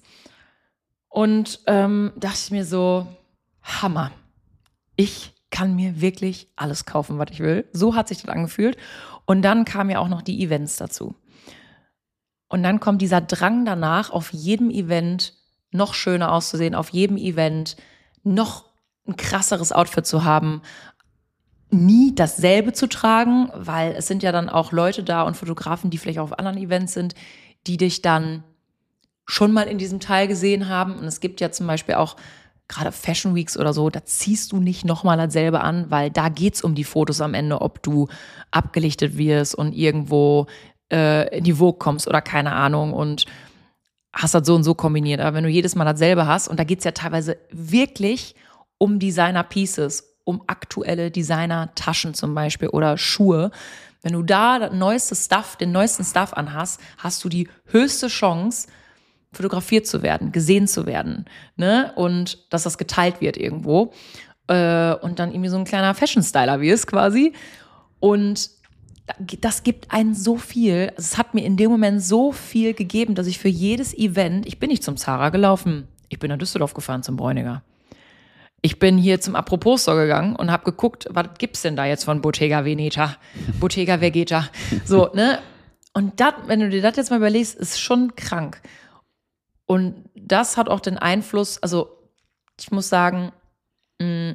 Und ähm, dachte ich mir so, Hammer. Ich kann mir wirklich alles kaufen, was ich will. So hat sich das angefühlt. Und dann kamen ja auch noch die Events dazu. Und dann kommt dieser Drang danach, auf jedem Event noch schöner auszusehen, auf jedem Event noch ein krasseres Outfit zu haben, nie dasselbe zu tragen, weil es sind ja dann auch Leute da und Fotografen, die vielleicht auch auf anderen Events sind, die dich dann schon mal in diesem Teil gesehen haben. Und es gibt ja zum Beispiel auch gerade Fashion Weeks oder so, da ziehst du nicht nochmal dasselbe an, weil da geht's um die Fotos am Ende, ob du abgelichtet wirst und irgendwo äh, in die Vogue kommst oder keine Ahnung und hast das so und so kombiniert. Aber wenn du jedes Mal dasselbe hast, und da geht's ja teilweise wirklich um Designer-Pieces, um aktuelle Designer-Taschen zum Beispiel oder Schuhe. Wenn du da das neueste Stuff, den neuesten Stuff anhast, hast du die höchste Chance, fotografiert zu werden, gesehen zu werden, ne? Und dass das geteilt wird irgendwo. Äh, und dann irgendwie so ein kleiner Fashion-Styler wirst quasi. Und das gibt einen so viel. Es hat mir in dem Moment so viel gegeben, dass ich für jedes Event, ich bin nicht zum Zara gelaufen, ich bin nach Düsseldorf gefahren zum Bräuniger. Ich bin hier zum Apropos Store gegangen und habe geguckt, was gibt's denn da jetzt von Bottega Veneta, Bottega Vegeta, so, ne? Und das, wenn du dir das jetzt mal überlegst, ist schon krank. Und das hat auch den Einfluss, also ich muss sagen, mh,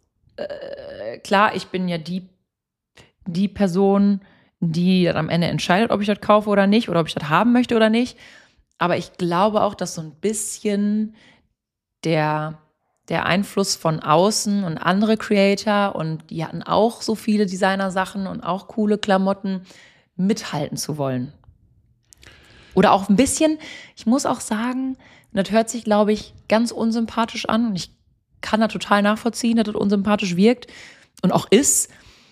äh, klar, ich bin ja die, die Person, die am Ende entscheidet, ob ich das kaufe oder nicht, oder ob ich das haben möchte oder nicht. Aber ich glaube auch, dass so ein bisschen der, der Einfluss von außen und andere Creator, und die hatten auch so viele Designer-Sachen und auch coole Klamotten, mithalten zu wollen. Oder auch ein bisschen, ich muss auch sagen, das hört sich, glaube ich, ganz unsympathisch an. Und ich kann da total nachvollziehen, dass das unsympathisch wirkt und auch ist,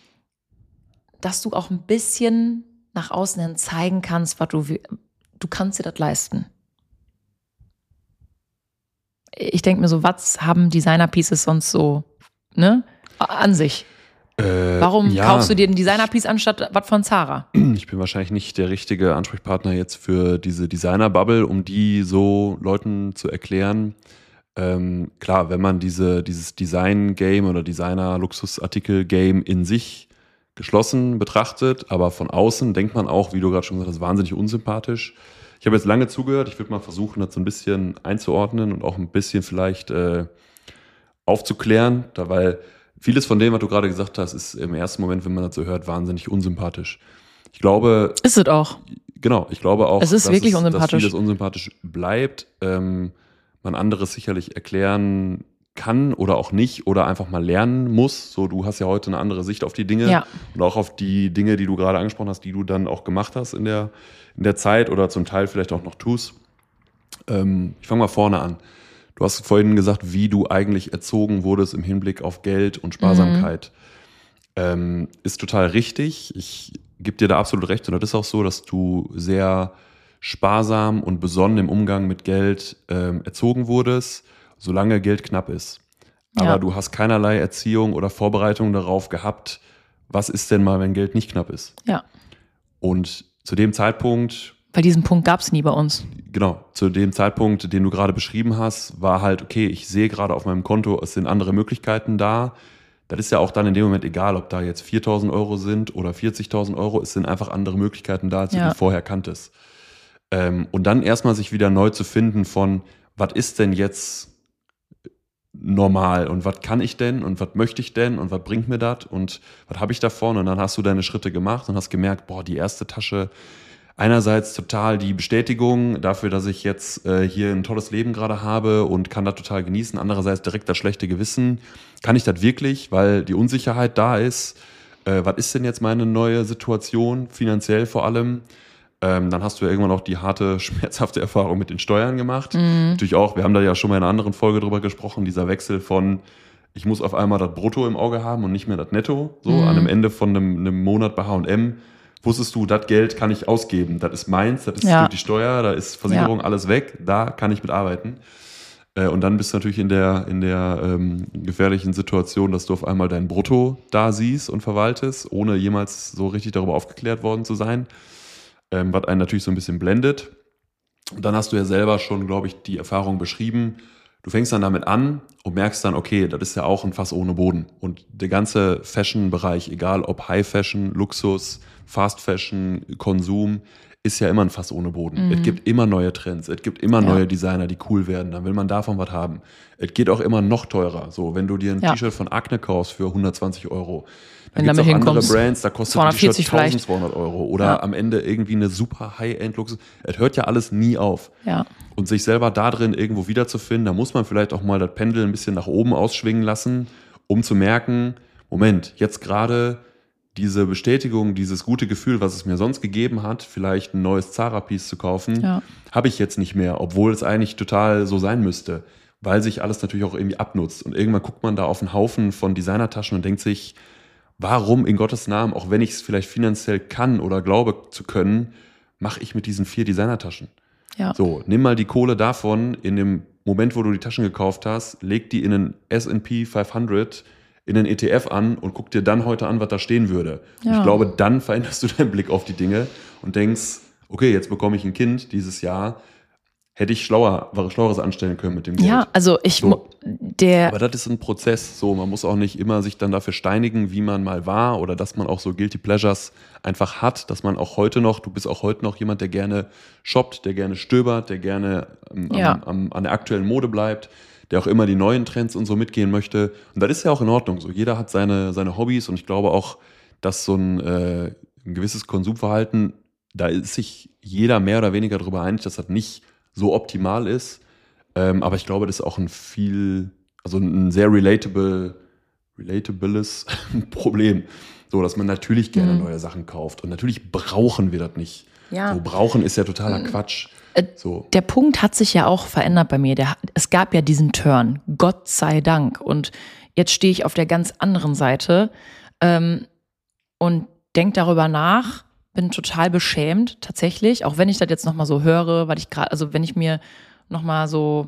dass du auch ein bisschen nach außen hin zeigen kannst, was du, du kannst dir das leisten. ich denke mir so, was haben Designer-Pieces sonst so, ne, an sich? Äh, Warum ja. kaufst du dir ein Designer-Piece anstatt was von Zara? Ich bin wahrscheinlich nicht der richtige Ansprechpartner jetzt für diese Designer-Bubble, um die so Leuten zu erklären. Ähm, klar, wenn man diese, dieses Design-Game oder Designer-Luxusartikel-Game in sich geschlossen betrachtet, aber von außen denkt man auch, wie du gerade schon gesagt hast, wahnsinnig unsympathisch. Ich habe jetzt lange zugehört, ich würde mal versuchen, das so ein bisschen einzuordnen und auch ein bisschen vielleicht äh, aufzuklären, da weil vieles von dem, was du gerade gesagt hast, ist im ersten Moment, wenn man das so hört, wahnsinnig unsympathisch. Ich glaube... Ist es auch. Genau, ich glaube auch, Es ist dass, wirklich es, dass unsympathisch. vieles unsympathisch bleibt. Ähm, man anderes sicherlich erklären kann oder auch nicht oder einfach mal lernen muss. So, du hast ja heute eine andere Sicht auf die Dinge Ja. und auch auf die Dinge, die du gerade angesprochen hast, die du dann auch gemacht hast in der, in der Zeit oder zum Teil vielleicht auch noch tust. Ähm, ich fange mal vorne an. Du hast vorhin gesagt, wie du eigentlich erzogen wurdest im Hinblick auf Geld und Sparsamkeit. Mhm. Ähm, ist total richtig. Ich gebe dir da absolut recht. Und das ist auch so, dass du sehr sparsam und besonnen im Umgang mit Geld ähm, erzogen wurdest, solange Geld knapp ist. Aber Ja. du hast keinerlei Erziehung oder Vorbereitung darauf gehabt, was ist denn mal, wenn Geld nicht knapp ist. Ja. Und zu dem Zeitpunkt... Weil diesen Punkt gab es nie bei uns. Genau, zu dem Zeitpunkt, den du gerade beschrieben hast, war halt, okay, ich sehe gerade auf meinem Konto, es sind andere Möglichkeiten da. Das ist ja auch dann in dem Moment egal, ob da jetzt viertausend Euro sind oder vierzigtausend Euro. Es sind einfach andere Möglichkeiten da, als Ja. du die vorher kanntest. Ähm, und dann erstmal sich wieder neu zu finden von, was ist denn jetzt normal und was kann ich denn und was möchte ich denn und was bringt mir das und was habe ich davon? Und dann hast du deine Schritte gemacht und hast gemerkt, boah, die erste Tasche, einerseits total die Bestätigung dafür, dass ich jetzt äh, hier ein tolles Leben gerade habe und kann das total genießen. Andererseits direkt das schlechte Gewissen. Kann ich das wirklich, weil die Unsicherheit da ist? Äh, was ist denn jetzt meine neue Situation, finanziell vor allem? Ähm, dann hast du ja irgendwann auch die harte, schmerzhafte Erfahrung mit den Steuern gemacht. Mhm. Natürlich auch, wir haben da ja schon mal in einer anderen Folge drüber gesprochen, dieser Wechsel von, ich muss auf einmal das Brutto im Auge haben und nicht mehr das Netto. So, Mhm. an dem Ende von einem, einem Monat bei H und M wusstest du, das Geld kann ich ausgeben. Das ist meins, das ist Ja. durch die Steuer, da ist Versicherung, Ja. alles weg, da kann ich mit arbeiten. Äh, und dann bist du natürlich in der, in der ähm, gefährlichen Situation, dass du auf einmal dein Brutto da siehst und verwaltest, ohne jemals so richtig darüber aufgeklärt worden zu sein, ähm, was einen natürlich so ein bisschen blendet. Und dann hast du ja selber schon, glaube ich, die Erfahrung beschrieben. Du fängst dann damit an und merkst dann, okay, das ist ja auch ein Fass ohne Boden. Und der ganze Fashion-Bereich, egal ob High Fashion, Luxus, Fast Fashion, Konsum, ist ja immer ein Fass ohne Boden. Mhm. Es gibt immer neue Trends, es gibt immer Ja. neue Designer, die cool werden, dann will man davon was haben. Es geht auch immer noch teurer. So, wenn du dir ein Ja. T-Shirt von Acne kaufst für hundertzwanzig Euro, Wenn dann gibt es damit auch andere hinkommst, Brands, da kostet ein T-Shirt zweihundertvierzig vielleicht. eintausendzweihundert Euro oder Ja. am Ende irgendwie eine super High-End-Luxus. Es hört ja alles nie auf. Ja. Und sich selber da drin irgendwo wiederzufinden, da muss man vielleicht auch mal das Pendel ein bisschen nach oben ausschwingen lassen, um zu merken, Moment, jetzt gerade diese Bestätigung, dieses gute Gefühl, was es mir sonst gegeben hat, vielleicht ein neues Zara-Piece zu kaufen, Ja. habe ich jetzt nicht mehr, obwohl es eigentlich total so sein müsste, weil sich alles natürlich auch irgendwie abnutzt. Und irgendwann guckt man da auf einen Haufen von Designertaschen und denkt sich, warum in Gottes Namen, auch wenn ich es vielleicht finanziell kann oder glaube zu können, mache ich mit diesen vier Designertaschen? Ja. So, nimm mal die Kohle davon in dem Moment, wo du die Taschen gekauft hast, leg die in einen S and P fünfhundert, in einen E T F an und guck dir dann heute an, was da stehen würde. Und Ja. ich glaube, dann veränderst du deinen Blick auf die Dinge und denkst, okay, jetzt bekomme ich ein Kind dieses Jahr, hätte ich schlauer, was Schlaueres anstellen können mit dem Geld. Ja, also ich, So. mu- der, Aber das ist ein Prozess, so, man muss auch nicht immer sich dann dafür steinigen, wie man mal war oder dass man auch so Guilty Pleasures einfach hat, dass man auch heute noch, du bist auch heute noch jemand, der gerne shoppt, der gerne stöbert, der gerne ähm, Ja. am, am, an der aktuellen Mode bleibt, der auch immer die neuen Trends und so mitgehen möchte. Und das ist ja auch in Ordnung, so, jeder hat seine, seine Hobbys und ich glaube auch, dass so ein, äh, ein gewisses Konsumverhalten, da ist sich jeder mehr oder weniger darüber einig, dass das nicht so optimal ist. Ähm, aber ich glaube, das ist auch ein viel, also ein sehr relatable, relatables Problem. So, dass man natürlich gerne Mhm. neue Sachen kauft. Und natürlich brauchen wir das nicht. Ja. So, brauchen ist ja totaler Quatsch. Äh, So. Der Punkt hat sich ja auch verändert bei mir. Der, es gab ja diesen Turn, Gott sei Dank. Und jetzt stehe ich auf der ganz anderen Seite ähm, und denke darüber nach, bin total beschämt tatsächlich, auch wenn ich das jetzt nochmal so höre, weil ich gerade, also wenn ich mir nochmal so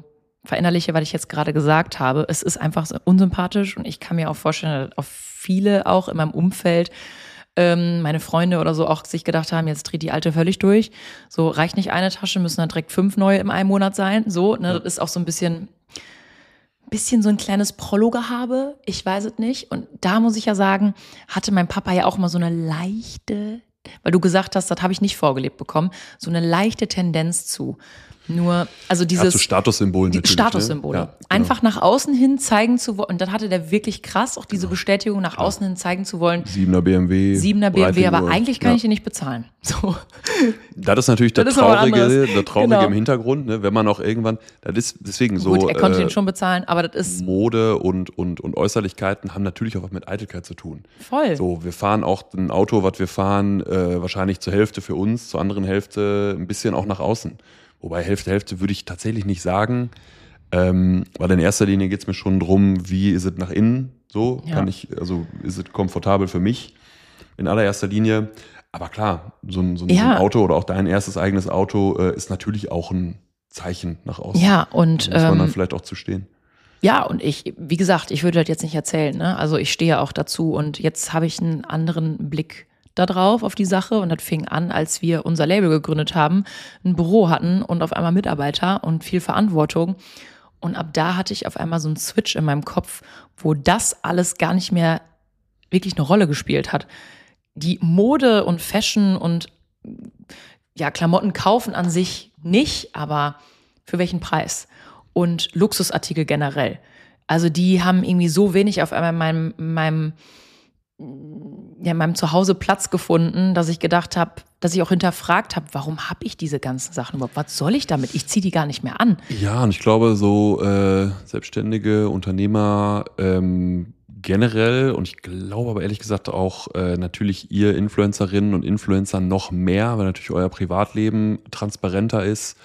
verinnerliche, was ich jetzt gerade gesagt habe. Es ist einfach so unsympathisch und ich kann mir auch vorstellen, dass auch viele auch in meinem Umfeld, ähm, meine Freunde oder so auch sich gedacht haben, jetzt dreht die Alte völlig durch. So, reicht nicht eine Tasche, müssen dann direkt fünf neue im einen Monat sein. So, ne, das ist auch so ein bisschen, bisschen so ein kleines Prollo-Gehabe. Ich weiß es nicht. Und da muss ich ja sagen, hatte mein Papa ja auch mal so eine leichte, weil du gesagt hast, das habe ich nicht vorgelebt bekommen, so eine leichte Tendenz zu. Nur, also dieses. Ja, zu Statussymbolen die natürlich. Statussymbole. Ne? Ja, genau. Einfach nach außen hin zeigen zu wollen. Und dann hatte der wirklich krass, auch diese Genau. Bestätigung nach außen hin zeigen zu wollen. Siebener B M W. Siebener B M W, aber Breitling-Uhr. eigentlich kann ja. ich ihn nicht bezahlen. So. Das ist natürlich Das der ist noch was Traurige, anderes. der Traurige Genau. im Hintergrund, ne? Wenn man auch irgendwann, das ist deswegen so. Gut, er konnte äh, ihn schon bezahlen, aber das ist Mode und, und, und Äußerlichkeiten haben natürlich auch was mit Eitelkeit zu tun. voll. So, wir fahren auch ein Auto, was wir fahren, äh, wahrscheinlich zur Hälfte für uns, zur anderen Hälfte ein bisschen auch nach außen. Wobei Hälfte, Hälfte würde ich tatsächlich nicht sagen, ähm, weil in erster Linie geht es mir schon drum, wie ist es nach innen, so Ja. kann ich, also ist es komfortabel für mich in allererster Linie. Aber klar, so ein, so ein, Ja. so ein Auto oder auch dein erstes eigenes Auto äh, ist natürlich auch ein Zeichen nach außen. Ja, und Da muss man dann ähm, vielleicht auch zu stehen. ja, und ich, wie gesagt, ich würde das jetzt nicht erzählen, ne? Also ich stehe auch dazu und jetzt habe ich einen anderen Blick da drauf, auf die Sache. Und das fing an, als wir unser Label gegründet haben, ein Büro hatten und auf einmal Mitarbeiter und viel Verantwortung. Und ab da hatte ich auf einmal so einen Switch in meinem Kopf, wo das alles gar nicht mehr wirklich eine Rolle gespielt hat. Die Mode und Fashion und ja, Klamotten kaufen an sich nicht, aber für welchen Preis? Und Luxusartikel generell. Also die haben irgendwie so wenig auf einmal in meinem, meinem ja, in meinem Zuhause Platz gefunden, dass ich gedacht habe, dass ich auch hinterfragt habe, warum habe ich diese ganzen Sachen überhaupt? Was soll ich damit? Ich ziehe die gar nicht mehr an. Ja, und ich glaube, so äh, Selbstständige, Unternehmer ähm, generell und ich glaube aber ehrlich gesagt auch äh, natürlich ihr Influencerinnen und Influencer noch mehr, weil natürlich euer Privatleben transparenter ist.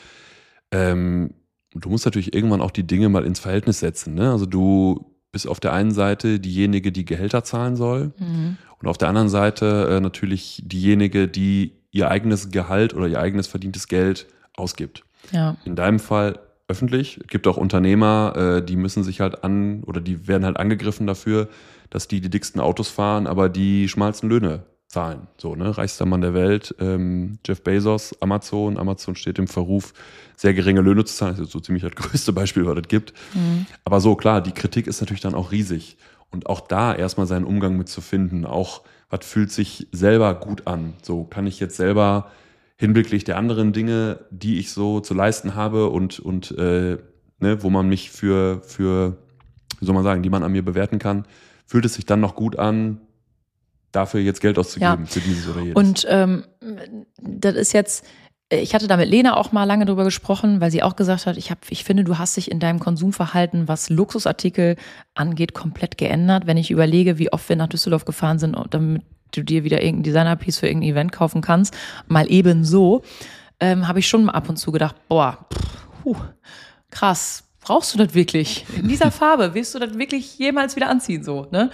Ähm, du musst natürlich irgendwann auch die Dinge mal ins Verhältnis setzen. Ne? Also du bist auf der einen Seite diejenige, die Gehälter zahlen soll Mhm. und auf der anderen Seite äh, natürlich diejenige, die ihr eigenes Gehalt oder ihr eigenes verdientes Geld ausgibt. Ja. In deinem Fall öffentlich. Es gibt auch Unternehmer, äh, die müssen sich halt an oder die werden halt angegriffen dafür, dass die die dicksten Autos fahren, aber die schmalsten Löhne zahlen. So, ne? Reichster Mann der Welt, ähm, Jeff Bezos, Amazon. Amazon steht im Verruf, sehr geringe Löhne zu zahlen. Das ist so ziemlich das größte Beispiel, was es gibt. Mhm. Aber so, klar, die Kritik ist natürlich dann auch riesig. Und auch da erstmal seinen Umgang mit zu finden. Auch, was fühlt sich selber gut an? So, kann ich jetzt selber hinblicklich der anderen Dinge, die ich so zu leisten habe und, und äh, ne, wo man mich für, für, wie soll man sagen, die man an mir bewerten kann, fühlt es sich dann noch gut an, dafür jetzt Geld auszugeben, Ja. für dieses oder jenes. Und ähm, das ist jetzt, ich hatte da mit Lena auch mal lange drüber gesprochen, weil sie auch gesagt hat, ich, hab, ich finde, du hast dich in deinem Konsumverhalten, was Luxusartikel angeht, komplett geändert. Wenn ich überlege, wie oft wir nach Düsseldorf gefahren sind, damit du dir wieder irgendein Designer-Piece für irgendein Event kaufen kannst, mal eben so, ähm, habe ich schon mal ab und zu gedacht, boah, pff, huh, krass, brauchst du das wirklich? In dieser Farbe, willst du das wirklich jemals wieder anziehen? So, ne?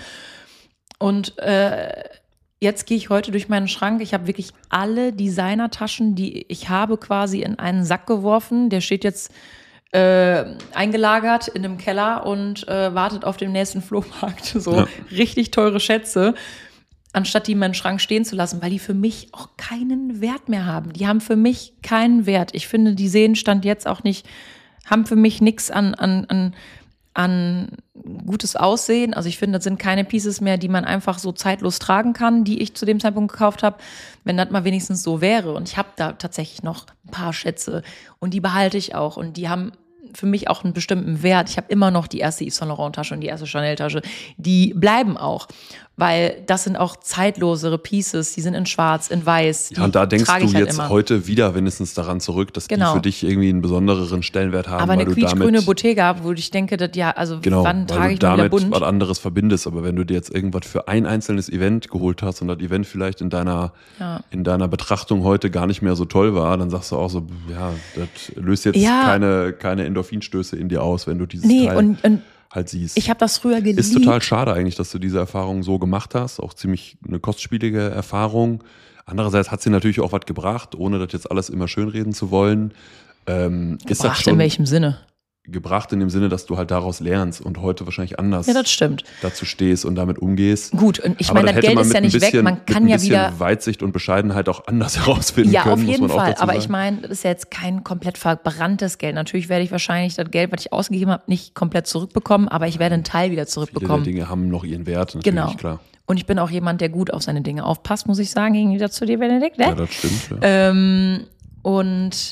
Und äh, jetzt gehe ich heute durch meinen Schrank. Ich habe wirklich alle Designertaschen, die ich habe, quasi in einen Sack geworfen. Der steht jetzt äh, eingelagert in einem Keller und äh, wartet auf dem nächsten Flohmarkt. So Ja. richtig teure Schätze, anstatt die in meinen Schrank stehen zu lassen, weil die für mich auch keinen Wert mehr haben. Die haben für mich keinen Wert. Ich finde, die sehen Stand jetzt auch nicht, haben für mich nichts an, an, an an gutes Aussehen. Also ich finde, das sind keine Pieces mehr, die man einfach so zeitlos tragen kann, die ich zu dem Zeitpunkt gekauft habe, wenn das mal wenigstens so wäre. Und ich habe da tatsächlich noch ein paar Schätze und die behalte ich auch und die haben für mich auch einen bestimmten Wert. Ich habe immer noch die erste Yves Saint Laurent Tasche und die erste Chanel Tasche. Die bleiben auch, weil das sind auch zeitlosere Pieces. Die sind in schwarz, in weiß. Ja, und da denkst trage du ich halt jetzt immer. heute wieder wenigstens daran zurück, dass Genau. die für dich irgendwie einen besondereren Stellenwert haben. Aber weil eine du quietschgrüne damit, Bottega, wo ich denke, dass ja, also Genau, wann trage weil ich du mal wieder damit bunt? was anderes verbindest. Aber wenn du dir jetzt irgendwas für ein einzelnes Event geholt hast und das Event vielleicht in deiner, Ja. in deiner Betrachtung heute gar nicht mehr so toll war, dann sagst du auch so, ja, das löst jetzt Ja. keine, keine Endorphinstöße in dir aus, wenn du dieses Nee, Teil und, und halt siehst. ich habe das früher geliebt. Ist total schade eigentlich, dass du diese Erfahrung so gemacht hast. Auch ziemlich eine kostspielige Erfahrung. Andererseits hat sie natürlich auch was gebracht, ohne das jetzt alles immer schönreden zu wollen. Ähm, ist das Gebracht schon, in welchem Sinne? gebracht in dem Sinne, dass du halt daraus lernst und heute wahrscheinlich anders ja, das stimmt. dazu stehst und damit umgehst. Gut, und ich Aber meine, das Geld ist ja nicht bisschen, weg, man kann mit ja ein bisschen wieder... Weitsicht und Bescheidenheit auch anders herausfinden ja, können, auf jeden muss man auch Fall, dazu aber sagen. ich meine, das ist ja jetzt kein komplett verbranntes Geld. Natürlich werde ich wahrscheinlich das Geld, was ich ausgegeben habe, nicht komplett zurückbekommen, aber ich werde einen Teil wieder zurückbekommen. Viele der Dinge haben noch ihren Wert, natürlich, genau. klar. Und ich bin auch jemand, der gut auf seine Dinge aufpasst, muss ich sagen, gegenüber zu dir, Benedikt. Ne? Ja, das stimmt. Ja. Ähm, und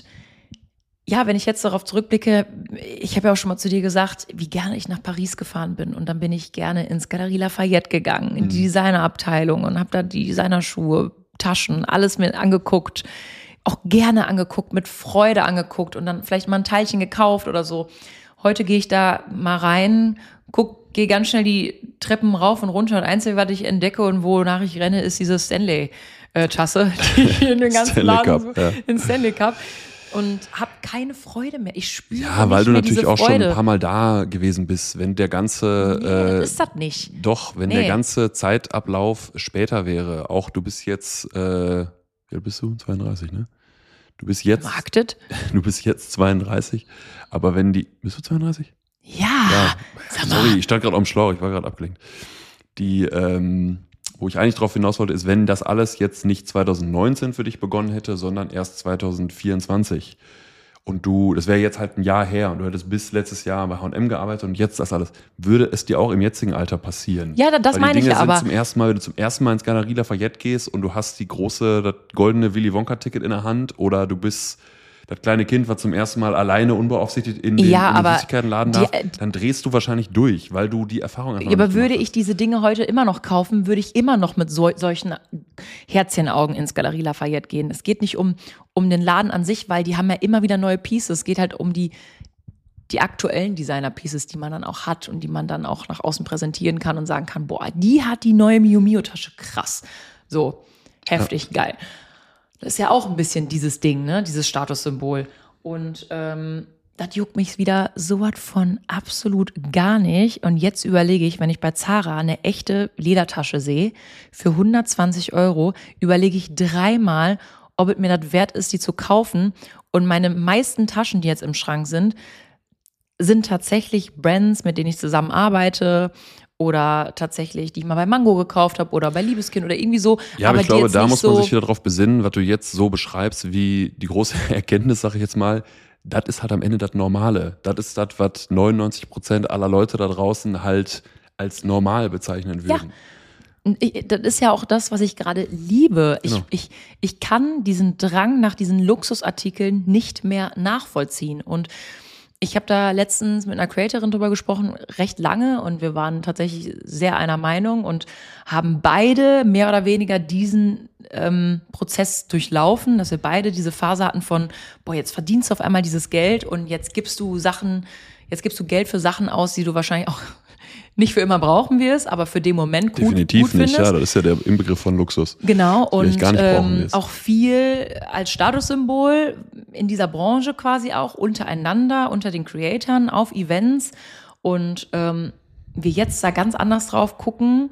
ja, wenn ich jetzt darauf zurückblicke, ich habe ja auch schon mal zu dir gesagt, wie gerne ich nach Paris gefahren bin. Und dann bin ich gerne ins Galerie Lafayette gegangen, in die Designerabteilung und habe da die Designerschuhe, Taschen, alles mir angeguckt. Auch gerne angeguckt, mit Freude angeguckt und dann vielleicht mal ein Teilchen gekauft oder so. Heute gehe ich da mal rein, guck, gehe ganz schnell die Treppen rauf und runter. Und Einzige, was ich entdecke und wonach ich renne, ist diese Stanley-Tasse, die ich in den ganzen Stanley Laden, Cup, ja. den Stanley Cup. Und habe keine Freude mehr. Ich spüre Ja, nicht weil du mehr natürlich diese auch Freude. schon ein paar Mal da gewesen bist. Wenn der ganze Nee, äh, das ist das nicht. Doch, wenn Nee. der ganze Zeitablauf später wäre, auch du bist jetzt, äh, wie alt bist du? zweiunddreißig, ne? Du bist jetzt, Marktet? du bist jetzt zweiunddreißig, aber wenn die, bist du zweiunddreißig? Ja. Ja, Sag mal. sorry, ich stand gerade am Schlauch, ich war gerade abgelenkt. Die, ähm, wo ich eigentlich drauf hinaus wollte, ist, wenn das alles jetzt nicht zwanzig neunzehn für dich begonnen hätte, sondern erst zwanzig vierundzwanzig. Und du, das wäre jetzt halt ein Jahr her und du hättest bis letztes Jahr bei H und M gearbeitet und jetzt das alles. Würde es dir auch im jetzigen Alter passieren? Ja, da- das Weil meine die ich Dinge ja, aber- sind zum ersten Mal, wenn du zum ersten Mal ins Galerie Lafayette gehst und du hast die große, das goldene Willy Wonka-Ticket in der Hand oder du bist das kleine Kind, was zum ersten Mal alleine unbeaufsichtigt in den, Ja, in den aber Süßigkeitenladen die- darf, dann drehst du wahrscheinlich durch, weil du die Erfahrung einfach Ja, aber nicht würde gemacht ich diese Dinge heute immer noch kaufen, würde ich immer noch mit so, solchen Herzchenaugen ins Galerie Lafayette gehen. Es geht nicht um, um den Laden an sich, weil die haben ja immer wieder neue Pieces. Es geht halt um die, die aktuellen Designer-Pieces, die man dann auch hat und die man dann auch nach außen präsentieren kann und sagen kann, boah, die hat die neue Mio Mio Tasche, krass. So, heftig, ja. Geil. Das ist ja auch ein bisschen dieses Ding, ne, dieses Statussymbol. Und ähm, das juckt mich wieder so was von absolut gar nicht. Und jetzt überlege ich, wenn ich bei Zara eine echte Ledertasche sehe, für hundertzwanzig Euro, überlege ich dreimal, ob es mir das wert ist, die zu kaufen. Und meine meisten Taschen, die jetzt im Schrank sind, sind tatsächlich Brands, mit denen ich zusammenarbeite oder tatsächlich, die ich mal bei Mango gekauft habe oder bei Liebeskind oder irgendwie so. Ja, aber, aber ich die glaube, jetzt da nicht muss man so sich wieder darauf besinnen, was du jetzt so beschreibst, wie die große Erkenntnis, sage ich jetzt mal, das ist halt am Ende das Normale. Das ist das, was neunundneunzig Prozent aller Leute da draußen halt als normal bezeichnen würden. Und ich, das ist ja auch das, was ich gerade liebe. Ich, Genau. ich, ich kann diesen Drang nach diesen Luxusartikeln nicht mehr nachvollziehen. Und ich habe da letztens mit einer Creatorin drüber gesprochen, recht lange, und wir waren tatsächlich sehr einer Meinung und haben beide mehr oder weniger diesen ähm, Prozess durchlaufen, dass wir beide diese Phase hatten von, boah, jetzt verdienst du auf einmal dieses Geld und jetzt gibst du Sachen, jetzt gibst du Geld für Sachen aus, die du wahrscheinlich auch nicht für immer brauchen wirst, aber für den Moment gut, Definitiv gut nicht, findest. ja, das ist ja der Inbegriff von Luxus. Genau, Den ich und gar nicht brauchen ähm, wirst. auch viel als Statussymbol in dieser Branche quasi auch untereinander, unter den Creatoren, auf Events. Und ähm, wir jetzt da ganz anders drauf gucken,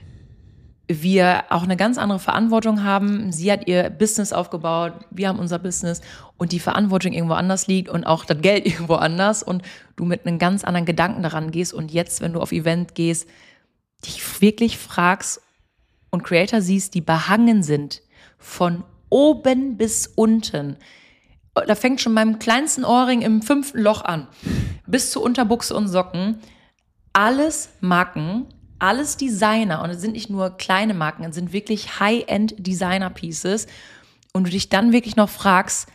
wir auch eine ganz andere Verantwortung haben. Sie hat ihr Business aufgebaut, wir haben unser Business und die Verantwortung irgendwo anders liegt und auch das Geld irgendwo anders und du mit einem ganz anderen Gedanken daran gehst und jetzt, wenn du auf Event gehst, dich wirklich fragst und Creator siehst, die behangen sind von oben bis unten. Da fängt schon beim kleinsten Ohrring im fünften Loch an, bis zu Unterbuchse und Socken. Alles Marken, alles Designer, und es sind nicht nur kleine Marken, es sind wirklich High-End-Designer-Pieces, und du dich dann wirklich noch fragst,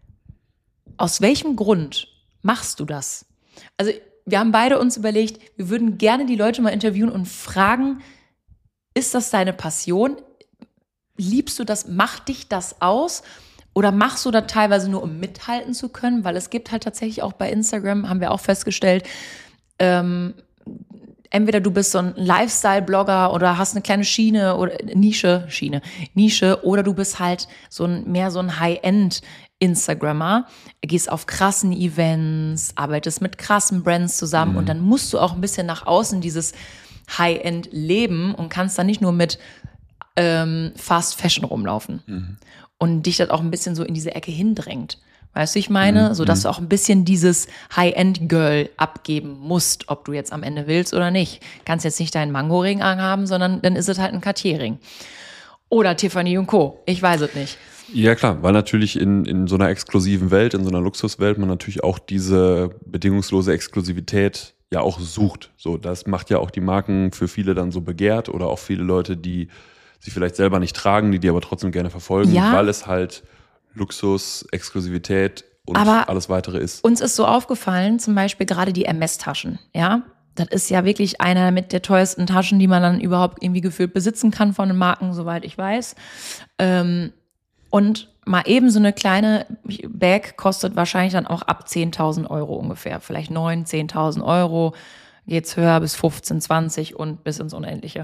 aus welchem Grund machst du das? Also wir haben beide uns überlegt, wir würden gerne die Leute mal interviewen und fragen, ist das deine Passion? Liebst du das? Macht dich das aus? Oder machst du das teilweise nur, um mithalten zu können? Weil es gibt halt tatsächlich auch bei Instagram, haben wir auch festgestellt, ähm, entweder du bist so ein Lifestyle-Blogger oder hast eine kleine Schiene oder Nische, Schiene, Nische, oder du bist halt so ein, mehr so ein High-End-Instagrammer, gehst auf krassen Events, arbeitest mit krassen Brands zusammen, mhm. und dann musst du auch ein bisschen nach außen dieses High-End leben und kannst dann nicht nur mit ähm, Fast Fashion rumlaufen. Mhm. Und dich das auch ein bisschen so in diese Ecke hindrängt. Weißt du, ich meine, Mhm. so dass du auch ein bisschen dieses High-End-Girl abgeben musst, ob du jetzt am Ende willst oder nicht. Kannst jetzt nicht deinen Mango-Ring anhaben, sondern dann ist es halt ein Cartier-Ring. Oder Tiffany und Co. Ich weiß es nicht. Ja klar, weil natürlich in, in so einer exklusiven Welt, in so einer Luxuswelt, man natürlich auch diese bedingungslose Exklusivität ja auch sucht. So, das macht ja auch die Marken für viele dann so begehrt oder auch viele Leute, die sie vielleicht selber nicht tragen, die die aber trotzdem gerne verfolgen, Ja. weil es halt Luxus, Exklusivität und Aber alles weitere ist. uns ist so aufgefallen, zum Beispiel gerade die Hermes-Taschen, ja. Das ist ja wirklich einer mit der teuersten Taschen, die man dann überhaupt irgendwie gefühlt besitzen kann von den Marken, soweit ich weiß. Ähm, und mal eben so eine kleine Bag kostet wahrscheinlich dann auch ab zehntausend Euro ungefähr. Vielleicht neun, zehntausend Euro, geht's höher bis fünfzehn, zwanzig und bis ins Unendliche.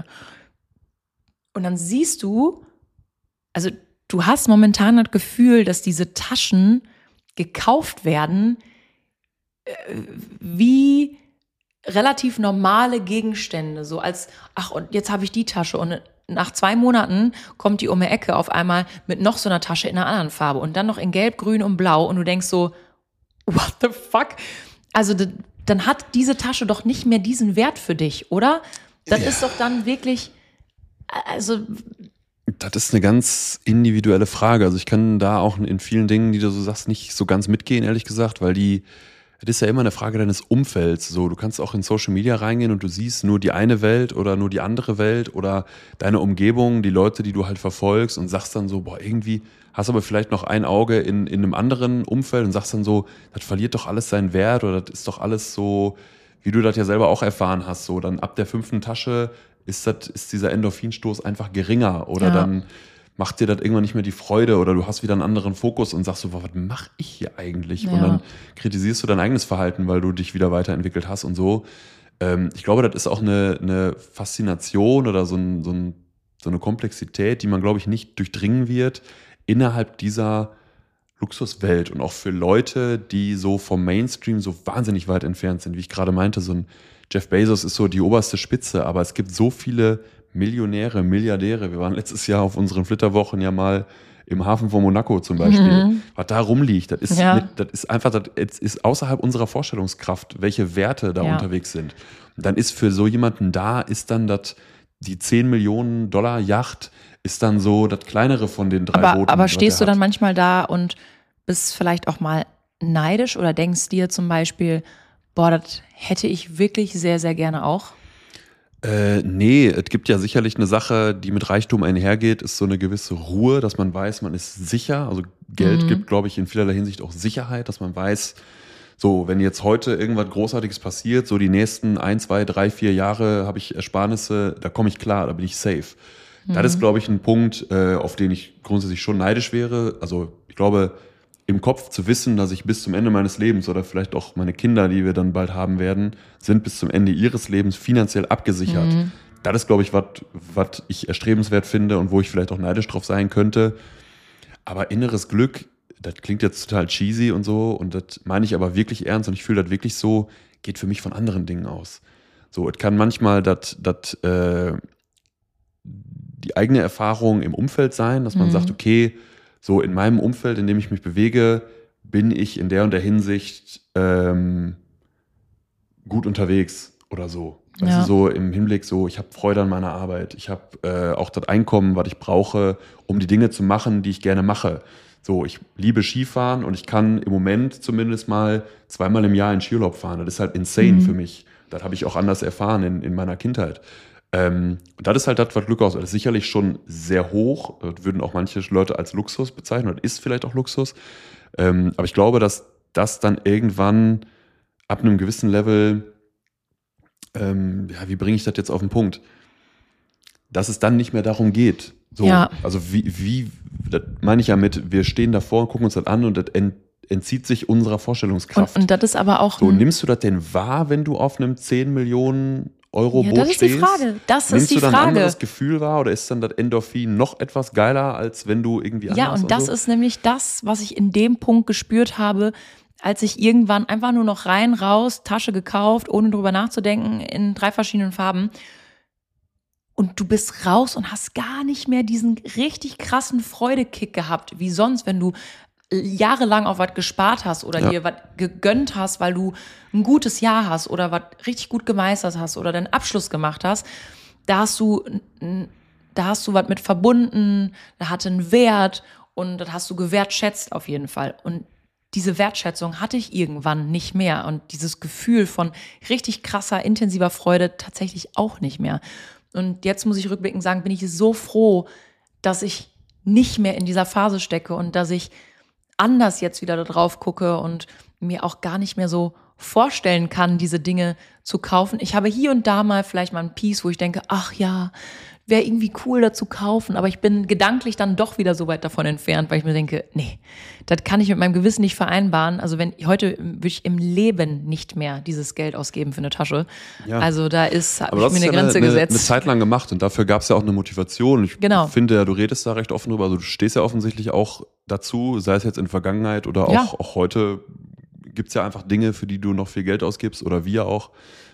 Und dann siehst du, also du hast momentan das Gefühl, dass diese Taschen gekauft werden äh, wie relativ normale Gegenstände. So als, ach, und jetzt habe ich die Tasche und nach zwei Monaten kommt die um die Ecke auf einmal mit noch so einer Tasche in einer anderen Farbe und dann noch in Gelb, Grün und Blau und du denkst so, what the fuck? Also d- dann hat diese Tasche doch nicht mehr diesen Wert für dich, oder? Das Ja. ist doch dann wirklich, also Das ist eine ganz individuelle Frage. Also ich kann da auch in vielen Dingen, die du so sagst, nicht so ganz mitgehen, ehrlich gesagt, weil die, das ist ja immer eine Frage deines Umfelds. So, du kannst auch in Social Media reingehen und du siehst nur die eine Welt oder nur die andere Welt oder deine Umgebung, die Leute, die du halt verfolgst und sagst dann so, boah, irgendwie hast aber vielleicht noch ein Auge in, in einem anderen Umfeld und sagst dann so, das verliert doch alles seinen Wert oder das ist doch alles so, wie du das ja selber auch erfahren hast, so dann ab der fünften Tasche ist das, ist dieser Endorphinstoß einfach geringer oder Ja. dann macht dir das irgendwann nicht mehr die Freude oder du hast wieder einen anderen Fokus und sagst so, was mache ich hier eigentlich? Ja. Und dann kritisierst du dein eigenes Verhalten, weil du dich wieder weiterentwickelt hast und so. Ähm, ich glaube, das ist auch eine, eine Faszination oder so, ein, so, ein, so eine Komplexität, die man, glaube ich, nicht durchdringen wird innerhalb dieser Luxuswelt und auch für Leute, die so vom Mainstream so wahnsinnig weit entfernt sind. Wie ich gerade meinte, so ein Jeff Bezos ist so die oberste Spitze, aber es gibt so viele Millionäre, Milliardäre. Wir waren letztes Jahr auf unseren Flitterwochen ja mal im Hafen von Monaco zum Beispiel. Mhm. Was da rumliegt, das ist, Ja. mit, das ist einfach, das ist außerhalb unserer Vorstellungskraft, welche Werte da Ja. unterwegs sind. Und dann ist für so jemanden da, ist dann das, die zehn Millionen Dollar Yacht, ist dann so das kleinere von den drei aber, Booten. aber was stehst du er dann hat. manchmal da und bist vielleicht auch mal neidisch oder denkst dir zum Beispiel, boah, das hätte ich wirklich sehr, sehr gerne auch? Äh, nee, es gibt ja sicherlich eine Sache, die mit Reichtum einhergeht, ist so eine gewisse Ruhe, dass man weiß, man ist sicher. Also Geld Mhm. gibt, glaube ich, in vielerlei Hinsicht auch Sicherheit, dass man weiß, so, wenn jetzt heute irgendwas Großartiges passiert, so die nächsten ein, zwei, drei, vier Jahre habe ich Ersparnisse, da komme ich klar, da bin ich safe. Das ist, glaube ich, ein Punkt, äh, auf den ich grundsätzlich schon neidisch wäre. Also ich glaube, im Kopf zu wissen, dass ich bis zum Ende meines Lebens oder vielleicht auch meine Kinder, die wir dann bald haben werden, sind bis zum Ende ihres Lebens finanziell abgesichert. Mhm. Das ist, glaube ich, was ich erstrebenswert finde und wo ich vielleicht auch neidisch drauf sein könnte. Aber inneres Glück, das klingt jetzt total cheesy und so und das meine ich aber wirklich ernst und ich fühle das wirklich so, geht für mich von anderen Dingen aus. So, es kann manchmal das, das, äh, die eigene Erfahrung im Umfeld sein, dass man Mhm. sagt, okay, so in meinem Umfeld, in dem ich mich bewege, bin ich in der und der Hinsicht ähm, gut unterwegs oder so. Weißt Ja. du, so im Hinblick so, ich habe Freude an meiner Arbeit, ich habe äh, auch das Einkommen, was ich brauche, um die Dinge zu machen, die ich gerne mache. So, ich liebe Skifahren und ich kann im Moment zumindest mal zweimal im Jahr in Skiurlaub fahren. Das ist halt insane Mhm. für mich. Das habe ich auch anders erfahren in, in meiner Kindheit. Ähm, und das ist halt das, was Glück ausmacht. Das ist sicherlich schon sehr hoch. Das würden auch manche Leute als Luxus bezeichnen. Das ist vielleicht auch Luxus. Ähm, aber ich glaube, dass das dann irgendwann ab einem gewissen Level, ähm, ja, wie bringe ich das jetzt auf den Punkt? Dass es dann nicht mehr darum geht. So, Ja. also wie, wie, das meine ich ja mit, wir stehen davor, gucken uns das an und das ent, entzieht sich unserer Und, Vorstellungskraft. und das ist aber auch so, ein, nimmst du das denn wahr, wenn du auf einem zehn Millionen Euro ja, Boot das ist die stehst? Frage. Das Nimmst ist die du dann ein Frage. anderes Gefühl wahr oder ist dann das Endorphin noch etwas geiler, als wenn du irgendwie anders Ja, und das so? ist nämlich das, was ich in dem Punkt gespürt habe, als ich irgendwann einfach nur noch rein, raus, Tasche gekauft, ohne drüber nachzudenken, in drei verschiedenen Farben. Und du bist raus und hast gar nicht mehr diesen richtig krassen Freudekick gehabt, wie sonst, wenn du jahrelang auf was gespart hast oder Ja. dir was gegönnt hast, weil du ein gutes Jahr hast oder was richtig gut gemeistert hast oder deinen Abschluss gemacht hast, da hast du, da hast du was mit verbunden, da hatte einen Wert und das hast du gewertschätzt auf jeden Fall. Und diese Wertschätzung hatte ich irgendwann nicht mehr und dieses Gefühl von richtig krasser, intensiver Freude tatsächlich auch nicht mehr. Und jetzt muss ich rückblickend sagen, bin ich so froh, dass ich nicht mehr in dieser Phase stecke und dass ich anders jetzt wieder da drauf gucke und mir auch gar nicht mehr so vorstellen kann, diese Dinge zu kaufen. Ich habe hier und da mal vielleicht mal ein Piece, wo ich denke, ach ja, wäre irgendwie cool, da zu kaufen. Aber ich bin gedanklich dann doch wieder so weit davon entfernt, weil ich mir denke, nee, das kann ich mit meinem Gewissen nicht vereinbaren. Also wenn heute würde ich im Leben nicht mehr dieses Geld ausgeben für eine Tasche. Ja. Also da ist, habe Aber ich das mir ist eine ja Grenze eine, gesetzt. eine Zeit lang gemacht und dafür gab es ja auch eine Motivation. Ich Genau. finde ja, du redest da recht offen drüber. Also du stehst ja offensichtlich auch dazu, sei es jetzt in Vergangenheit oder auch, Ja. auch heute gibt es ja einfach Dinge, für die du noch viel Geld ausgibst oder wir auch.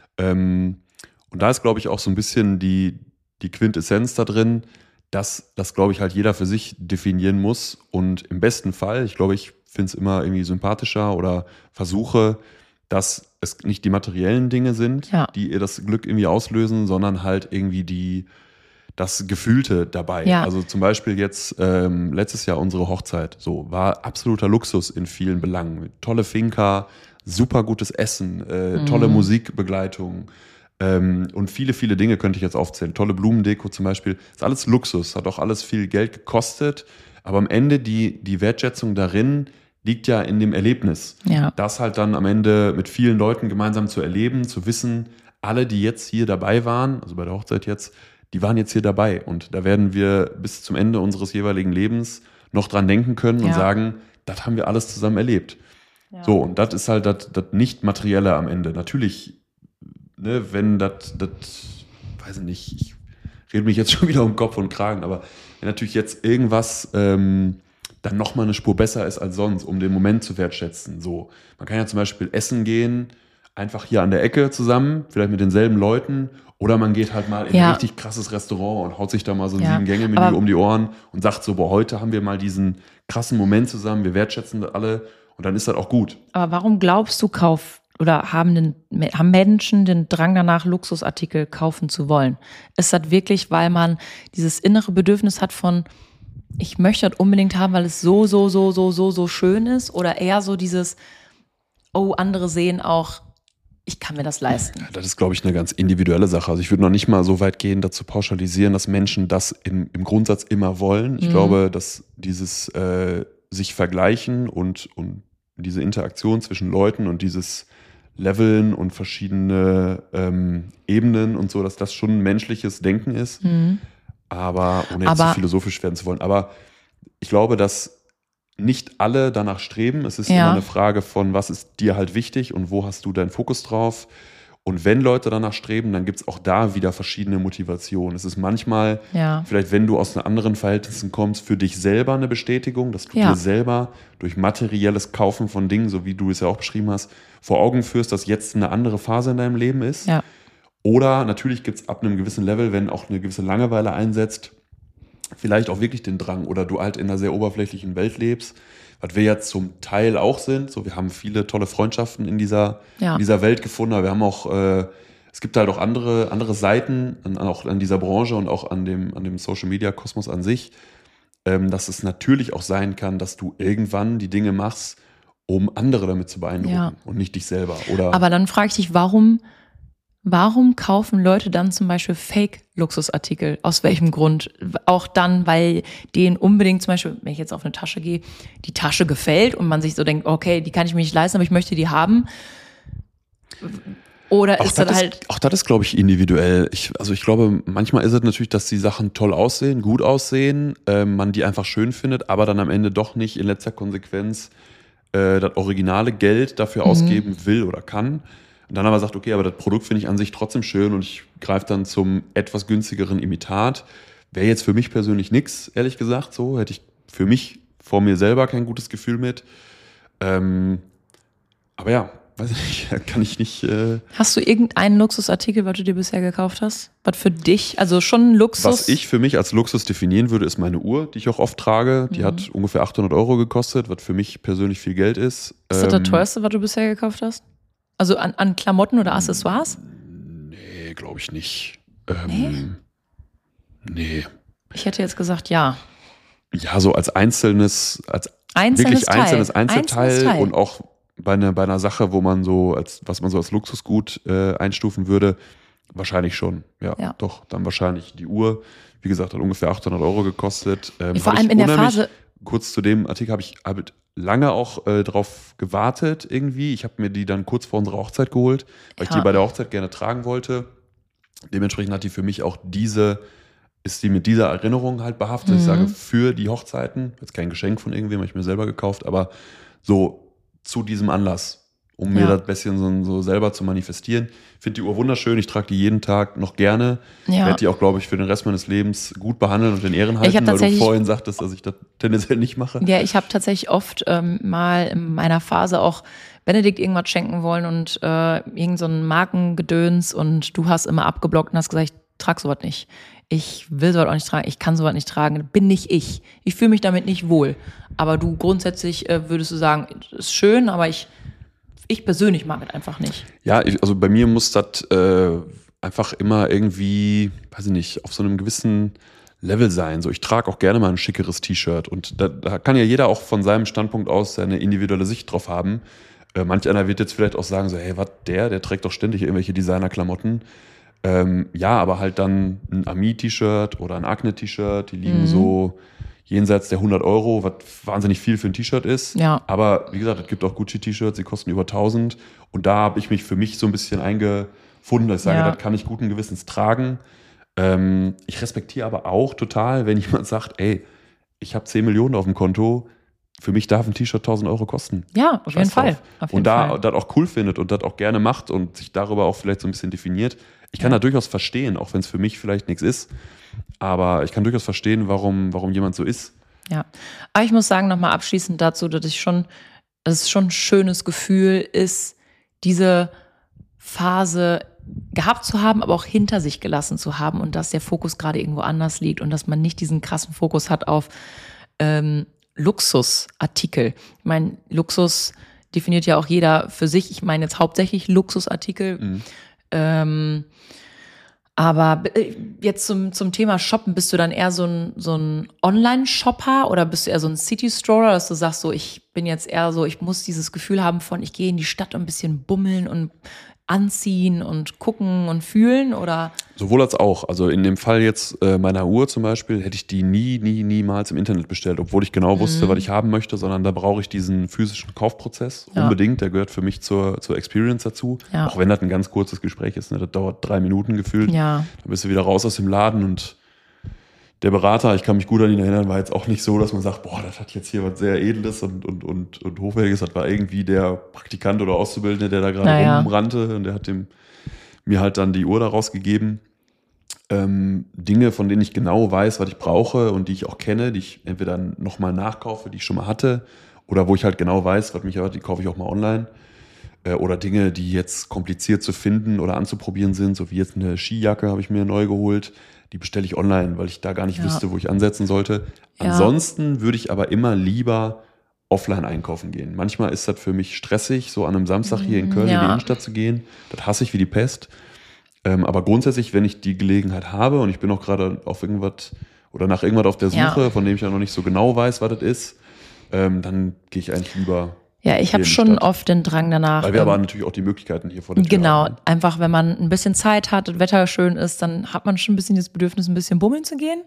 Ähm, und da ist, glaube ich, auch so ein bisschen die, die Quintessenz da drin, dass das, glaube ich, halt jeder für sich definieren muss. Und im besten Fall, ich glaube, ich finde es immer irgendwie sympathischer oder versuche, dass es nicht die materiellen Dinge sind, Ja. die ihr das Glück irgendwie auslösen, sondern halt irgendwie die, das Gefühlte dabei. Ja. Also zum Beispiel jetzt ähm, letztes Jahr unsere Hochzeit, so war absoluter Luxus in vielen Belangen. Tolle Finca, super gutes Essen, äh, Mhm. tolle Musikbegleitung ähm, und viele, viele Dinge könnte ich jetzt aufzählen. Tolle Blumendeko zum Beispiel, ist alles Luxus, hat auch alles viel Geld gekostet, aber am Ende die, die Wertschätzung darin liegt ja in dem Erlebnis. Ja. Das halt dann am Ende mit vielen Leuten gemeinsam zu erleben, zu wissen, alle, die jetzt hier dabei waren, also bei der Hochzeit jetzt, die waren jetzt hier dabei und da werden wir bis zum Ende unseres jeweiligen Lebens noch dran denken können und Ja. sagen, das haben wir alles zusammen erlebt. Ja. So, und das ist halt das, das Nicht-Materielle am Ende. Natürlich, ne, wenn das, das, weiß ich nicht, ich rede mich jetzt schon wieder um Kopf und Kragen, aber wenn natürlich jetzt irgendwas ähm, dann nochmal eine Spur besser ist als sonst, um den Moment zu wertschätzen. So, man kann ja zum Beispiel essen gehen, einfach hier an der Ecke zusammen, vielleicht mit denselben Leuten, oder man geht halt mal in Ja. ein richtig krasses Restaurant und haut sich da mal so ein Ja, Sieben-Gänge-Menü aber- um die Ohren und sagt so, boah, heute haben wir mal diesen krassen Moment zusammen, wir wertschätzen das alle und dann ist das auch gut. Aber warum glaubst du, kauf oder haben, den, haben Menschen den Drang danach, Luxusartikel kaufen zu wollen? Ist das wirklich, weil man dieses innere Bedürfnis hat von, ich möchte das unbedingt haben, weil es so, so, so, so, so, so schön ist? Oder eher so dieses, oh, andere sehen auch, ich kann mir das leisten. Das ist, glaube ich, eine ganz individuelle Sache. Also ich würde noch nicht mal so weit gehen, dazu pauschalisieren, dass Menschen das im, im Grundsatz immer wollen. Ich Mhm. glaube, dass dieses äh, sich vergleichen und, und diese Interaktion zwischen Leuten und dieses Leveln und verschiedene ähm, Ebenen und so, dass das schon menschliches Denken ist. Mhm. Aber ohne jetzt Aber- zu philosophisch werden zu wollen. Aber ich glaube, dass nicht alle danach streben. Es ist Ja. immer eine Frage von, was ist dir halt wichtig und wo hast du deinen Fokus drauf. Und wenn Leute danach streben, dann gibt es auch da wieder verschiedene Motivationen. Es ist manchmal, Ja. vielleicht wenn du aus anderen Verhältnissen kommst, für dich selber eine Bestätigung, dass du Ja. dir selber durch materielles Kaufen von Dingen, so wie du es ja auch beschrieben hast, vor Augen führst, dass jetzt eine andere Phase in deinem Leben ist. Ja. Oder natürlich gibt es ab einem gewissen Level, wenn auch eine gewisse Langeweile einsetzt, vielleicht auch wirklich den Drang oder du halt in einer sehr oberflächlichen Welt lebst, was wir ja zum Teil auch sind. So, wir haben viele tolle Freundschaften in dieser, Ja. in dieser Welt gefunden, aber wir haben auch, äh, es gibt halt auch andere, andere Seiten, an, auch an dieser Branche und auch an dem, an dem Social Media Kosmos an sich, ähm, dass es natürlich auch sein kann, dass du irgendwann die Dinge machst, um andere damit zu beeindrucken Ja. und nicht dich selber. Oder Aber dann frage ich dich, warum, warum kaufen Leute dann zum Beispiel Fake-Luxusartikel? Aus welchem Grund? Auch dann, weil denen unbedingt zum Beispiel, wenn ich jetzt auf eine Tasche gehe, die Tasche gefällt und man sich so denkt, okay, die kann ich mir nicht leisten, aber ich möchte die haben. Oder Auch ist das das, halt, ist, auch das ist, glaube ich, individuell. Ich, also ich glaube, manchmal ist es natürlich, dass die Sachen toll aussehen, gut aussehen, äh, man die einfach schön findet, aber dann am Ende doch nicht in letzter Konsequenz äh, das originale Geld dafür Mhm. ausgeben will oder kann. Und dann aber sagt, okay, aber das Produkt finde ich an sich trotzdem schön und ich greife dann zum etwas günstigeren Imitat. Wäre jetzt für mich persönlich nix, ehrlich gesagt, so. Hätte ich für mich vor mir selber kein gutes Gefühl mit. Ähm, aber ja, weiß ich nicht, kann ich nicht. Äh Hast du irgendeinen Luxusartikel, was du dir bisher gekauft hast? Was für dich, also schon Luxus? Was ich für mich als Luxus definieren würde, ist meine Uhr, die ich auch oft trage. Die mhm. hat ungefähr achthundert Euro gekostet, was für mich persönlich viel Geld ist. Ist das ähm, das teuerste, was du bisher gekauft hast? Also an, an Klamotten oder Accessoires? Nee, glaube ich nicht. Ähm, nee? Nee. Ich hätte jetzt gesagt, ja. Ja, so als einzelnes, als einzelnes wirklich Teil. einzelnes Einzelteil einzelnes Teil. Und auch bei einer, bei einer Sache, wo man so, als was man so als Luxusgut äh, einstufen würde, wahrscheinlich schon. Ja, ja, doch, dann wahrscheinlich die Uhr. Wie gesagt, hat ungefähr achthundert Euro gekostet. Ähm, Vor allem in der Phase. Kurz zu dem Artikel habe ich hab lange auch äh, drauf gewartet irgendwie. Ich habe mir die dann kurz vor unserer Hochzeit geholt, weil ja. ich die bei der Hochzeit gerne tragen wollte. Dementsprechend hat die für mich auch diese, ist die mit dieser Erinnerung halt behaftet. Mhm. Ich sage, für die Hochzeiten, jetzt kein Geschenk von irgendwem, habe ich mir selber gekauft, aber so zu diesem Anlass, um ja. mir das ein bisschen so, so selber zu manifestieren. Ich finde die Uhr wunderschön, ich trage die jeden Tag noch gerne. Ich ja. werde die auch, glaube ich, für den Rest meines Lebens gut behandeln und in Ehren halten, weil du vorhin sagtest, dass ich das tendenziell nicht mache. Ja, ich habe tatsächlich oft ähm, mal in meiner Phase auch Benedikt irgendwas schenken wollen und äh, irgend so ein Markengedöns und du hast immer abgeblockt und hast gesagt, ich trage sowas nicht. Ich will sowas auch nicht tragen, ich kann sowas nicht tragen, bin nicht ich. Ich fühle mich damit nicht wohl. Aber du grundsätzlich äh, würdest du sagen, ist schön, aber ich, ich persönlich mag es einfach nicht. Ja, ich, also bei mir muss das äh, einfach immer irgendwie, weiß ich nicht, auf so einem gewissen Level sein. So, ich trage auch gerne mal ein schickeres T-Shirt und da, da kann ja jeder auch von seinem Standpunkt aus seine individuelle Sicht drauf haben. Äh, manch einer wird jetzt vielleicht auch sagen so, hey, was, der, der trägt doch ständig irgendwelche Designer-Klamotten. Ähm, ja, aber halt dann ein Ami-T-Shirt oder ein Agne-T-Shirt, die liegen mhm. so jenseits der hundert Euro, was wahnsinnig viel für ein T-Shirt ist. Ja. Aber wie gesagt, es gibt auch Gucci-T-Shirts, die kosten über tausend. Und da habe ich mich für mich so ein bisschen eingefunden, dass ich sage, ja. das kann ich guten Gewissens tragen. Ähm, ich respektiere aber auch total, wenn jemand sagt, ey, ich habe zehn Millionen auf dem Konto, für mich darf ein T-Shirt tausend Euro kosten. Ja, auf jeden Fall. Auf jeden und da Fall. das auch cool findet und das auch gerne macht und sich darüber auch vielleicht so ein bisschen definiert. Ich kann ja. da durchaus verstehen, auch wenn es für mich vielleicht nichts ist. Aber ich kann durchaus verstehen, warum, warum jemand so ist. Ja, aber ich muss sagen, nochmal abschließend dazu, dass ich schon, dass es schon ein schönes Gefühl ist, diese Phase gehabt zu haben, aber auch hinter sich gelassen zu haben und dass der Fokus gerade irgendwo anders liegt und dass man nicht diesen krassen Fokus hat auf ähm, Luxusartikel. Ich meine, Luxus definiert ja auch jeder für sich. Ich meine jetzt hauptsächlich Luxusartikel. Mhm. Ähm, aber jetzt zum, zum Thema Shoppen, bist du dann eher so ein, so ein Online-Shopper oder bist du eher so ein City-Stroller, dass du sagst so, ich bin jetzt eher so, ich muss dieses Gefühl haben von, ich gehe in die Stadt und ein bisschen bummeln und anziehen und gucken und fühlen, oder? Sowohl als auch. Also in dem Fall jetzt äh, meiner Uhr zum Beispiel, hätte ich die nie, nie, niemals im Internet bestellt, obwohl ich genau wusste, mhm. was ich haben möchte, sondern da brauche ich diesen physischen Kaufprozess ja. unbedingt. Der gehört für mich zur, zur Experience dazu. Ja. Auch wenn das ein ganz kurzes Gespräch ist, ne? Das dauert drei Minuten gefühlt. Ja. Dann bist du wieder raus aus dem Laden und der Berater, ich kann mich gut an ihn erinnern, war jetzt auch nicht so, dass man sagt, boah, das hat jetzt hier was sehr Edles und, und, und, und Hochwertiges. Das war irgendwie der Praktikant oder Auszubildende, der da gerade naja. rumrannte und der hat dem, mir halt dann die Uhr daraus gegeben. Ähm, Dinge, von denen ich genau weiß, was ich brauche und die ich auch kenne, die ich entweder nochmal nachkaufe, die ich schon mal hatte, oder wo ich halt genau weiß, was mich erwartet, die kaufe ich auch mal online. Äh, oder Dinge, die jetzt kompliziert zu finden oder anzuprobieren sind, so wie jetzt eine Skijacke habe ich mir neu geholt. Die bestelle ich online, weil ich da gar nicht ja. wüsste, wo ich ansetzen sollte. Ja. Ansonsten würde ich aber immer lieber offline einkaufen gehen. Manchmal ist das für mich stressig, so an einem Samstag hier in Köln ja. in die Innenstadt zu gehen. Das hasse ich wie die Pest. Ähm, aber grundsätzlich, wenn ich die Gelegenheit habe und ich bin auch gerade auf irgendwas oder nach irgendwas auf der Suche, ja. von dem ich ja noch nicht so genau weiß, was das ist, ähm, dann gehe ich eigentlich lieber. Ja, ich habe schon Stadt. oft den Drang danach. Weil wir ähm, aber natürlich auch die Möglichkeiten hier vor der Tür Genau, haben. Einfach wenn man ein bisschen Zeit hat und Wetter schön ist, dann hat man schon ein bisschen das Bedürfnis, ein bisschen bummeln zu gehen.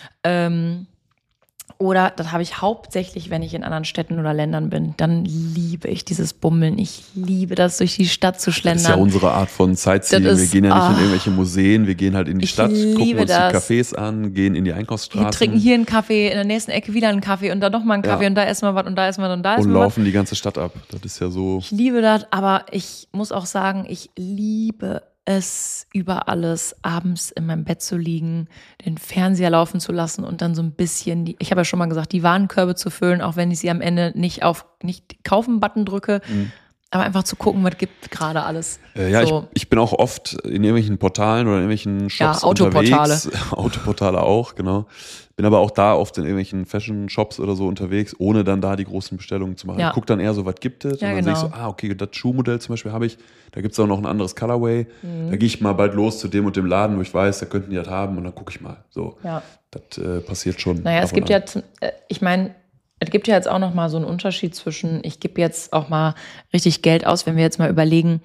Ähm, oder das habe ich hauptsächlich, wenn ich in anderen Städten oder Ländern bin. Dann liebe ich dieses Bummeln. Ich liebe das, durch die Stadt zu schlendern. Das ist ja unsere Art von Sightseeing. Ist, wir gehen ja nicht oh, in irgendwelche Museen, wir gehen halt in die Stadt, gucken uns das. die Cafés an, gehen in die Einkaufsstraßen. Wir trinken hier einen Kaffee, in der nächsten Ecke wieder einen Kaffee und dann nochmal einen Kaffee ja. und da essen wir was und da essen wir und da essen wir was. Und laufen die ganze Stadt ab. Das ist ja so. Ich liebe das, aber ich muss auch sagen, ich liebe es über alles, abends in meinem Bett zu liegen, den Fernseher laufen zu lassen und dann so ein bisschen, die, ich habe ja schon mal gesagt, die Warenkörbe zu füllen, auch wenn ich sie am Ende nicht auf nicht kaufen-Button drücke, mhm. Aber einfach zu gucken, was gibt gerade alles. Äh, ja, so. ich, ich bin auch oft in irgendwelchen Portalen oder in irgendwelchen Shops ja, Autoportale. unterwegs. Autoportale auch, genau. Bin aber auch da oft in irgendwelchen Fashion-Shops oder so unterwegs, ohne dann da die großen Bestellungen zu machen. Ja. Ich gucke dann eher so, was gibt es? Ja, und dann genau. sehe ich so, ah, okay, das Schuhmodell zum Beispiel habe ich. Da gibt es auch noch ein anderes Colorway. Mhm. Da gehe ich mal bald los zu dem und dem Laden, wo ich weiß, da könnten die das haben und dann gucke ich mal. So, ja. Das äh, passiert schon. Naja, es gibt an. ja, ich meine, es gibt ja jetzt auch noch mal so einen Unterschied zwischen, ich gebe jetzt auch mal richtig Geld aus, wenn wir jetzt mal überlegen,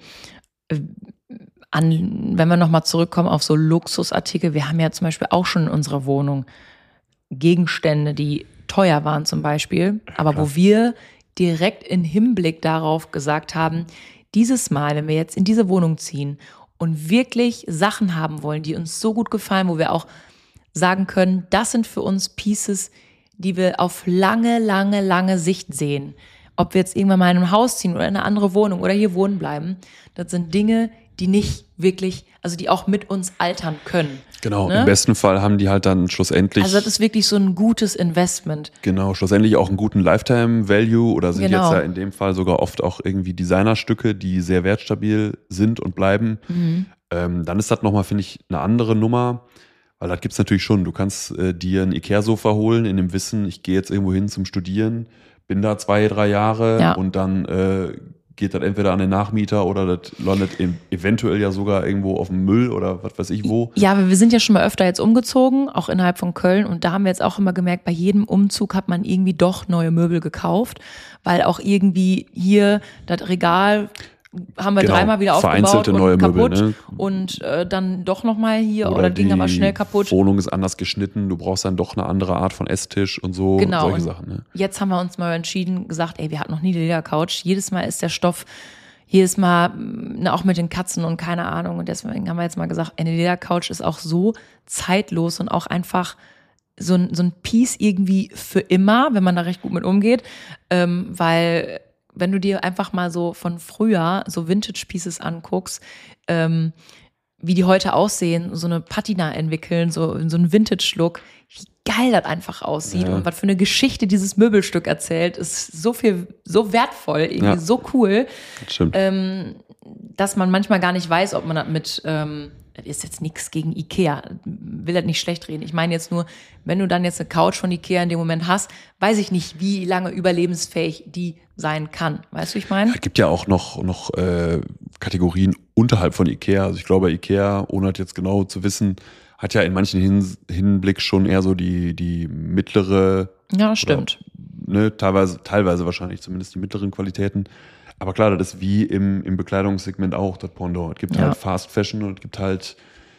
an, wenn wir noch mal zurückkommen auf so Luxusartikel. Wir haben ja zum Beispiel auch schon in unserer Wohnung Gegenstände, die teuer waren zum Beispiel, aber Klar. wo wir direkt in Hinblick darauf gesagt haben, dieses Mal, wenn wir jetzt in diese Wohnung ziehen und wirklich Sachen haben wollen, die uns so gut gefallen, wo wir auch sagen können, das sind für uns Pieces, die wir auf lange, lange, lange Sicht sehen. Ob wir jetzt irgendwann mal in ein Haus ziehen oder in eine andere Wohnung oder hier wohnen bleiben, das sind Dinge, die nicht wirklich, also die auch mit uns altern können. Genau, ne? Im besten Fall haben die halt dann schlussendlich... Also das ist wirklich so ein gutes Investment. Genau, schlussendlich auch einen guten Lifetime-Value oder sind genau. jetzt ja in dem Fall sogar oft auch irgendwie Designerstücke, die sehr wertstabil sind und bleiben. Mhm. Ähm, dann ist das nochmal, finde ich, eine andere Nummer. Weil das gibt's natürlich schon. Du kannst äh, dir ein Ikea-Sofa holen in dem Wissen, ich gehe jetzt irgendwo hin zum Studieren, bin da zwei, drei Jahre ja. und dann äh, geht das entweder an den Nachmieter oder das landet in, eventuell ja sogar irgendwo auf dem Müll oder was weiß ich wo. Ja, aber wir sind ja schon mal öfter jetzt umgezogen, auch innerhalb von Köln. Und da haben wir jetzt auch immer gemerkt, bei jedem Umzug hat man irgendwie doch neue Möbel gekauft, weil auch irgendwie hier das Regal... haben wir genau. dreimal wieder aufgebaut und neue kaputt Möbel, ne? und äh, dann doch nochmal hier oder, oder ging aber schnell kaputt. Die Wohnung ist anders geschnitten, du brauchst dann doch eine andere Art von Esstisch und so, genau. solche und Sachen. Ne? Jetzt haben wir uns mal entschieden, gesagt, ey, wir hatten noch nie die Ledercouch. Jedes Mal ist der Stoff, jedes Mal, ne, auch mit den Katzen und keine Ahnung. Und deswegen haben wir jetzt mal gesagt, eine Ledercouch ist auch so zeitlos und auch einfach so ein, so ein Piece irgendwie für immer, wenn man da recht gut mit umgeht, ähm, weil wenn du dir einfach mal so von früher so Vintage-Pieces anguckst, ähm, wie die heute aussehen, so eine Patina entwickeln, so, so einen Vintage-Look, wie geil das einfach aussieht ja. und was für eine Geschichte dieses Möbelstück erzählt, ist so viel, so wertvoll, irgendwie ja. so cool, das stimmt. Ähm, dass man manchmal gar nicht weiß, ob man das mit, ähm, das ist jetzt nichts gegen Ikea, will das nicht schlecht reden. Ich meine jetzt nur, wenn du dann jetzt eine Couch von Ikea in dem Moment hast, weiß ich nicht, wie lange überlebensfähig die sein kann. Weißt du, wie ich meine? Es gibt ja auch noch, noch äh, Kategorien unterhalb von Ikea. Also ich glaube, Ikea, ohne das jetzt genau zu wissen, hat ja in manchen Hin- Hinblick schon eher so die, die mittlere... Ja, stimmt. Oder, ne, teilweise, teilweise wahrscheinlich zumindest die mittleren Qualitäten. Aber klar, das ist wie im, im Bekleidungssegment auch das Pendant. Es gibt ja. halt Fast Fashion und es gibt halt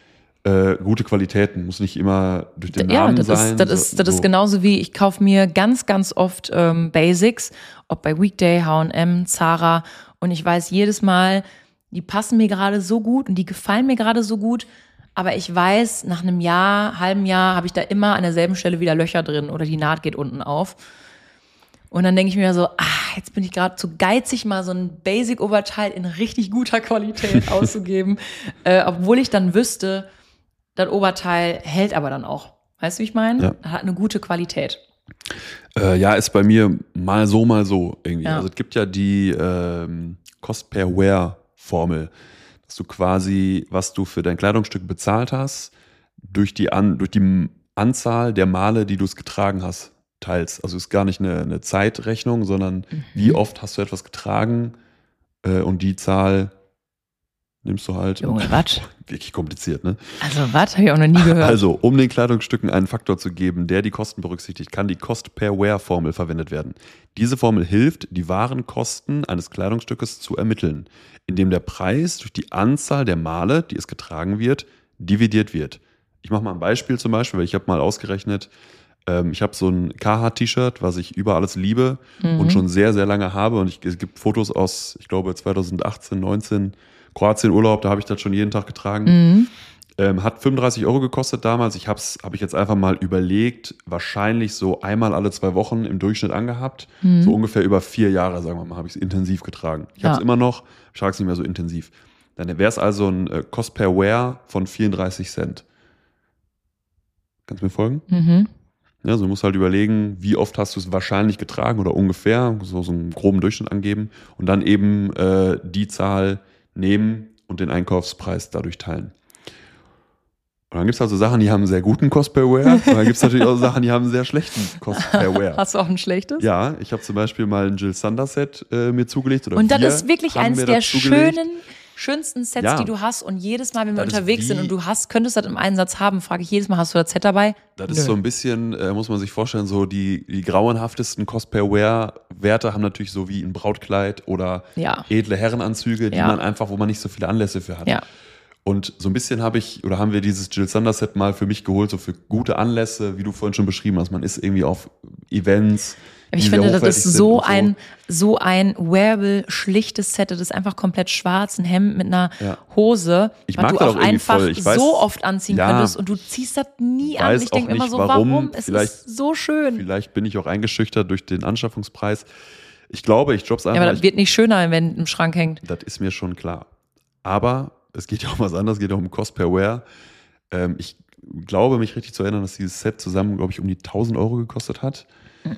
äh, gute Qualitäten. Muss nicht immer durch den ja, Namen das sein. Ist, das, so, ist, das so. ist genauso wie, ich kaufe mir ganz, ganz oft ähm, Basics, ob bei Weekday, H und M, Zara. Und ich weiß jedes Mal, die passen mir gerade so gut und die gefallen mir gerade so gut. Aber ich weiß, nach einem Jahr, halben Jahr, habe ich da immer an derselben Stelle wieder Löcher drin oder die Naht geht unten auf. Und dann denke ich mir so, ah, jetzt bin ich gerade zu geizig, mal so ein Basic-Oberteil in richtig guter Qualität auszugeben. Äh, obwohl ich dann wüsste, das Oberteil hält aber dann auch. Weißt du, wie ich meine? Ja. Hat eine gute Qualität. Äh, ja, ist bei mir mal so, mal so irgendwie. Ja. Also es gibt ja die ähm, Cost-per-Wear-Formel, dass du quasi, was du für dein Kleidungsstück bezahlt hast, durch die, An- durch die Anzahl der Male, die du es getragen hast, teils. Also ist gar nicht eine, eine Zeitrechnung, sondern mhm. wie oft hast du etwas getragen äh, und die Zahl nimmst du halt. Junge, was? Wirklich kompliziert, ne? Also was? Habe ich auch noch nie gehört. Also, um den Kleidungsstücken einen Faktor zu geben, der die Kosten berücksichtigt, kann die Cost-per-Wear-Formel verwendet werden. Diese Formel hilft, die wahren Kosten eines Kleidungsstückes zu ermitteln, indem der Preis durch die Anzahl der Male, die es getragen wird, dividiert wird. Ich mache mal ein Beispiel zum Beispiel, weil ich habe mal ausgerechnet, ähm, ich habe so ein Carhartt-T-Shirt, was ich über alles liebe mhm. und schon sehr, sehr lange habe. Und ich, es gibt Fotos aus, ich glaube, zweitausendachtzehn, neunzehn, Kroatien-Urlaub, da habe ich das schon jeden Tag getragen. Mhm. Ähm, hat fünfunddreißig Euro gekostet damals. Ich habe es habe ich jetzt einfach mal überlegt, wahrscheinlich so einmal alle zwei Wochen im Durchschnitt angehabt. Mhm. So ungefähr über vier Jahre, sagen wir mal, habe ich es intensiv getragen. Ich ja. habe es immer noch, ich trage es nicht mehr so intensiv. Dann wäre es also ein äh, Cost per Wear von vierunddreißig Cent. Kannst du mir folgen? Mhm. Ja, so du musst halt überlegen, wie oft hast du es wahrscheinlich getragen oder ungefähr, so, so einen groben Durchschnitt angeben und dann eben äh, die Zahl nehmen und den Einkaufspreis dadurch teilen. Und dann gibt es also Sachen, die haben einen sehr guten Cost per Wear und dann gibt es natürlich auch Sachen, die haben einen sehr schlechten Cost per Wear. Hast du auch ein schlechtes? Ja, ich habe zum Beispiel mal ein Jill Sander Set äh, mir zugelegt. Oder und das wir ist wirklich haben eines mir der das zugelegt. schönen, schönsten Sets, Ja. die du hast. Und jedes Mal, wenn wir Das ist unterwegs wie- sind und du hast, könntest das im Einsatz haben, frage ich jedes Mal, hast du das Set dabei? Das Nö. ist so ein bisschen, äh, muss man sich vorstellen, so die, die grauenhaftesten Cost-per-Wear-Werte haben natürlich so wie ein Brautkleid oder Ja. edle Herrenanzüge, die Ja. man einfach, wo man nicht so viele Anlässe für hat. Ja. Und so ein bisschen habe ich, oder haben wir dieses Jill Sander Set mal für mich geholt, so für gute Anlässe, wie du vorhin schon beschrieben hast. Man ist irgendwie auf Events. Aber ich die finde, sehr das ist hochwertig so sind und ein, so ein wearable, schlichtes Set. Das ist einfach komplett schwarz, ein Hemd mit einer Ja. Hose, Ich was mag du das auch auch irgendwie einfach voll. Ich weiß- so oft anziehen Ja. könntest und du ziehst das nie an. Weiß Ich denke auch immer nicht, so, warum. warum? Es Vielleicht- ist so schön. Vielleicht bin ich auch eingeschüchtert durch den Anschaffungspreis. Ich glaube, ich drop's Ja, einfach. aber das ich, wird nicht schöner, wenn im Schrank hängt. Das ist mir schon klar. Aber es geht ja um was anderes, es geht ja um Cost per Wear. Ähm, ich glaube, mich richtig zu erinnern, dass dieses Set zusammen, glaube ich, um die tausend Euro gekostet hat.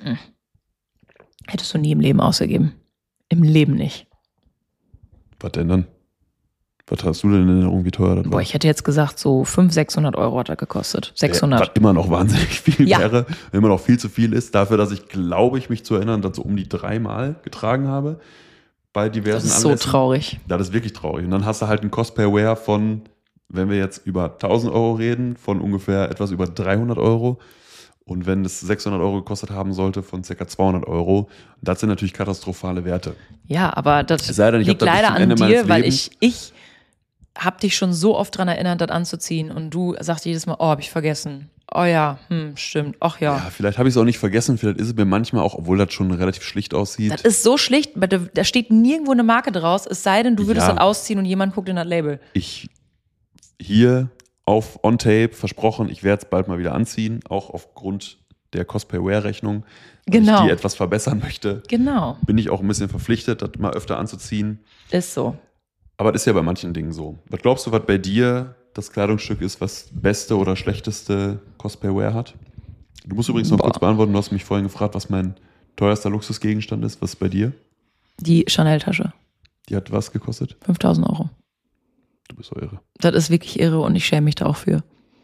Hättest du nie im Leben ausgegeben. Im Leben nicht. Was denn dann? Was hast du denn in Erinnerung, wie teuer das war? Boah, ich hätte jetzt gesagt, so fünfhundert, sechshundert Euro hat das gekostet. sechshundert. Was immer noch wahnsinnig viel Ja. wäre, immer noch viel zu viel ist, dafür, dass ich, glaube ich, mich zu erinnern, dass so um die dreimal getragen habe bei diversen Das ist so Anlässen. traurig. Das ist wirklich traurig. Und dann hast du halt einen Cost per Wear von, wenn wir jetzt über tausend Euro reden, von ungefähr etwas über dreihundert Euro. Und wenn es sechshundert Euro gekostet haben sollte, von ca. zweihundert Euro. Das sind natürlich katastrophale Werte. Ja, aber das Es sei denn, ich liegt hab das bis leider zum an Ende meines dir, weil Lebens- ich, ich habe dich schon so oft dran erinnert, das anzuziehen. Und du sagst jedes Mal, oh, hab ich vergessen. Oh ja, hm, stimmt. Ach ja. Ja, vielleicht habe ich es auch nicht vergessen. Vielleicht ist es mir manchmal auch, obwohl das schon relativ schlicht aussieht. Das ist so schlicht, da, da steht nirgendwo eine Marke draus, es sei denn, du würdest Ja. das ausziehen und jemand guckt in das Label. Ich hier auf On Tape versprochen, ich werde es bald mal wieder anziehen, auch aufgrund der Cost-per-Wear-Rechnung, weil Genau. ich die etwas verbessern möchte. Genau, Bin ich auch ein bisschen verpflichtet, das mal öfter anzuziehen. ist so. Aber das ist ja bei manchen Dingen so. Was glaubst du, was bei dir das Kleidungsstück ist, was beste oder schlechteste Cost-per-Wear hat? Du musst übrigens noch Boah. kurz beantworten, du hast mich vorhin gefragt, was mein teuerster Luxusgegenstand ist. Was ist bei dir? Die Chanel-Tasche, Die hat was gekostet? fünftausend Euro. Du bist so irre. Das ist wirklich irre und ich schäme mich da auch für.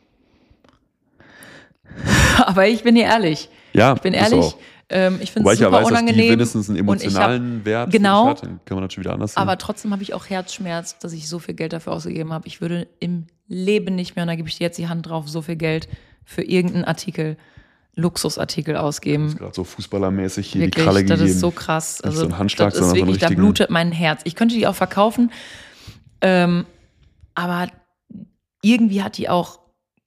Aber ich bin dir ehrlich. Ja, Ich bin bist du ehrlich. auch. Ähm, ich finde Wobei es ich ja super weiß, dass die unangenehm. mindestens einen und ich emotionalen Wert für genau, dich hat. Dann kann man das schon wieder anders sehen. Aber trotzdem habe ich auch Herzschmerz, dass ich so viel Geld dafür ausgegeben habe. Ich würde im Leben nicht mehr, und da gebe ich dir jetzt die Hand drauf, so viel Geld für irgendeinen Artikel, Luxusartikel ausgeben. gerade so fußballermäßig hier Wirklich, die Kralle das gegeben. ist so krass. Nicht Also, so ein Handschlag, das ist sondern so einen wirklich, da richtigen- blutet mein Herz. Ich könnte die auch verkaufen, ähm, aber irgendwie hat die auch,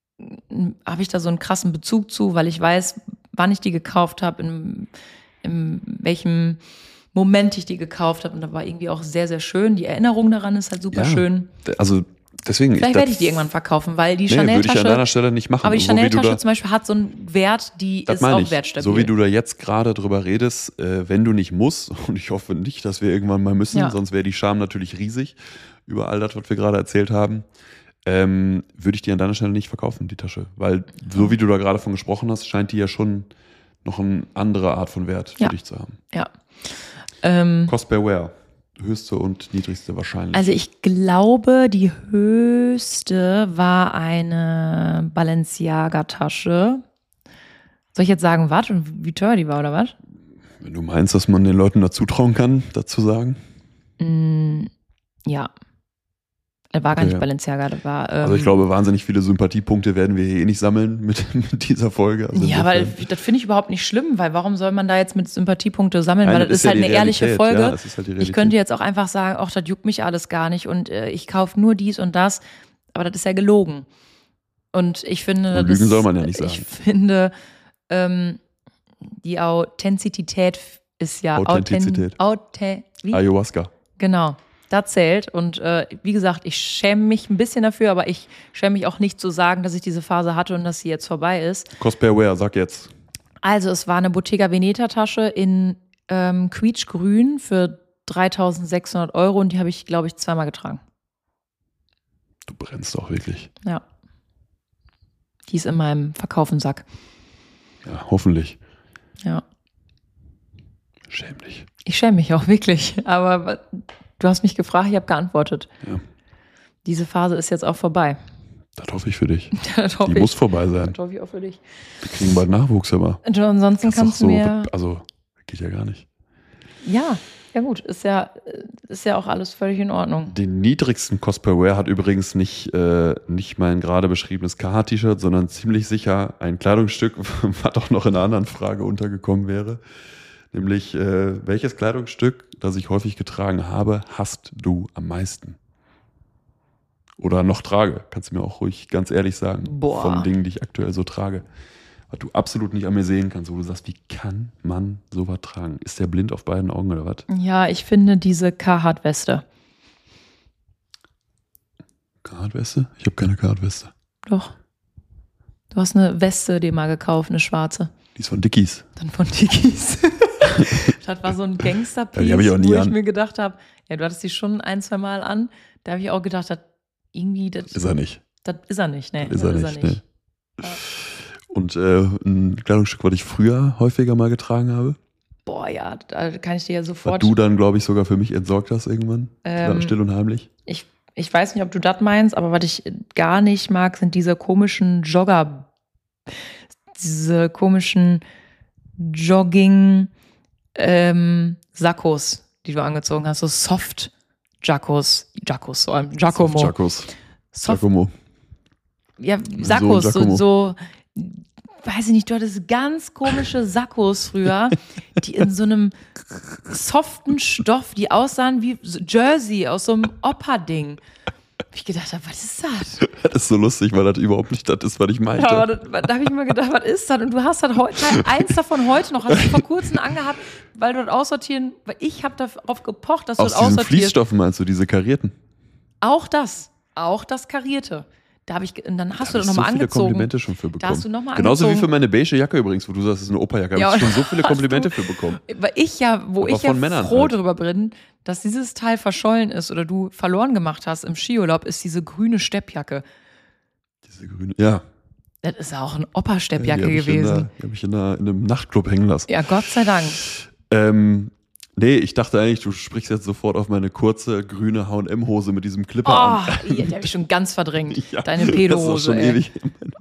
habe ich da so einen krassen Bezug zu, weil ich weiß, wann ich die gekauft habe, in, in welchem Moment ich die gekauft habe. Und da war irgendwie auch sehr, sehr schön. Die Erinnerung daran ist halt super Ja, schön. Also deswegen. Vielleicht das- werde ich die irgendwann verkaufen, weil die Nee, würde ich an Chanel-Tasche, deiner Stelle nicht machen. aber die So wie du Chanel-Tasche da- zum Beispiel hat so einen Wert, die Das ist meine auch ich. wertstabil. So wie du da jetzt gerade drüber redest, äh, wenn du nicht musst, und ich hoffe nicht, dass wir irgendwann mal müssen, Ja. sonst wäre die Scham natürlich riesig über all das, was wir gerade erzählt haben, ähm, würde ich die an deiner Stelle nicht verkaufen, die Tasche. Weil so wie du da gerade von gesprochen hast, scheint die ja schon noch eine andere Art von Wert für Ja. dich zu haben. Ja. Ähm, Cost per Wear. Höchste und niedrigste wahrscheinlich. Also ich glaube, die höchste war eine Balenciaga-Tasche. Soll ich jetzt sagen, was und wie teuer die war oder was? Wenn du meinst, dass man den Leuten dazu trauen kann, dazu sagen. Mm, ja. Das war gar Okay, nicht ja. Balenciaga, das war. Ähm, Also ich glaube, wahnsinnig viele Sympathiepunkte werden wir hier eh nicht sammeln mit, mit dieser Folge. Also ja, weil insofern- das finde ich überhaupt nicht schlimm, weil warum soll man da jetzt mit Sympathiepunkte sammeln? Nein, weil das ist, ja halt die eine ehrliche Realität. Folge. Ja, es ist halt die Ich Realität. könnte jetzt auch einfach sagen, ach, das juckt mich alles gar nicht und äh, ich kaufe nur dies und das, aber das ist ja gelogen. Und ich finde, Und das lügen ist, soll man ja nicht ich sagen. finde, ähm, die Authentizität ist ja Authentizität. Authent, wie? Ayahuasca. Genau, das zählt. Und äh, wie gesagt, ich schäme mich ein bisschen dafür, aber ich schäme mich auch nicht zu sagen, dass ich diese Phase hatte und dass sie jetzt vorbei ist. Cost per Wear, sag jetzt. Also es war eine Bottega Veneta Tasche in ähm, quietschgrün für dreitausendsechshundert Euro und die habe ich, glaube ich, zweimal getragen. Du brennst doch wirklich. Ja. Die ist in meinem Verkaufensack. Ja, hoffentlich. Ja. Schäm dich. Ich schäme mich auch wirklich, aber du hast mich gefragt, ich habe geantwortet. Ja. Diese Phase ist jetzt auch vorbei. Das hoffe ich für dich. Das hoffe Die ich. muss vorbei sein. Das hoffe ich auch für dich. Wir kriegen bald Nachwuchs, aber. Und ansonsten das ist kannst doch du so, mir... Also, geht ja gar nicht. Ja, ja gut, ist ja, ist ja auch alles völlig in Ordnung. Den niedrigsten Cost per Wear hat übrigens nicht, äh, nicht mein gerade beschriebenes Carhartt-T-Shirt, sondern ziemlich sicher ein Kleidungsstück, was auch noch in einer anderen Frage untergekommen wäre. Nämlich, äh, welches Kleidungsstück, das ich häufig getragen habe, hasst du am meisten? Oder noch trage, kannst du mir auch ruhig ganz ehrlich sagen. Boah. Von Dingen, die ich aktuell so trage. Was du absolut nicht an mir sehen kannst, wo du sagst, wie kann man sowas tragen? Ist der blind auf beiden Augen oder was? Ja, ich finde diese Carhartt-Weste. Carhartt-Weste? Ich habe keine Carhartt-Weste. Doch. Du hast eine Weste dir mal gekauft, eine schwarze. Die ist von Dickies. Dann von Dickies. Das war so ein Gangster-Piece, Ja, die hab ich auch nie wo ich an. mir gedacht habe, ja, du hattest die schon ein, zwei Mal an. Da habe ich auch gedacht, das irgendwie, das Ist er nicht. Das ist er nicht, ne? Ist er nicht, ne. Und äh, ein Kleidungsstück, was ich früher häufiger mal getragen habe, Boah, ja, da kann ich dir ja was sofort. du dann, glaube ich, sogar für mich entsorgt hast irgendwann. Ähm, Still und heimlich. Ich, ich weiß nicht, ob du das meinst, aber was ich gar nicht mag, sind diese komischen Jogger, diese komischen Jogging ähm, Sakkos, die du angezogen hast, so Soft Jackos, Jackos, so ein Giacomo. Jackos. Soft, Giacomo. ja, Sakkos, so, Giacomo. so, weiß ich nicht, du hattest ganz komische Sakkos früher, die in so einem soften Stoff, die aussahen wie so Jersey aus so einem Opa-Ding. Ich gedacht habe, was ist das? Das ist so lustig, weil das überhaupt nicht das ist, was ich meinte. Ja, aber da, da habe ich mir gedacht, was ist das? Und du hast halt heute, eins davon heute noch, hast du vor kurzem angehabt, weil du das aussortieren, weil ich habe darauf gepocht, dass du Aus das diesen aussortierst. Fließstoffen meinst du, diese karierten? Auch das, auch das Karierte. Da habe ich, und dann hast Da du das hab ich nochmal so viele angezogen. Komplimente schon für bekommen. Da hast du nochmal Genauso wie angezogen. für meine beige Jacke übrigens, wo du sagst, es ist eine Opa-Jacke. Da Ja, habe ich schon so viele hast Komplimente du- für bekommen. Weil ich ja, wo Aber ich ja von Männern froh halt. drüber bin, dass dieses Teil verschollen ist oder du verloren gemacht hast im Skiurlaub, ist diese grüne Steppjacke. Diese grüne. Ja. Das ist auch eine die Opa-Steppjacke hab ich in der- gewesen. Die habe ich in, der, in einem Nachtclub hängen lassen. Ja, Gott sei Dank. Ähm, nee, ich dachte eigentlich, du sprichst jetzt sofort auf meine kurze grüne H und M-Hose mit diesem Clipper Oh, an. die habe ich schon ganz verdrängt. Ja, Deine das ist auch Pedohose, schon ey. ewig.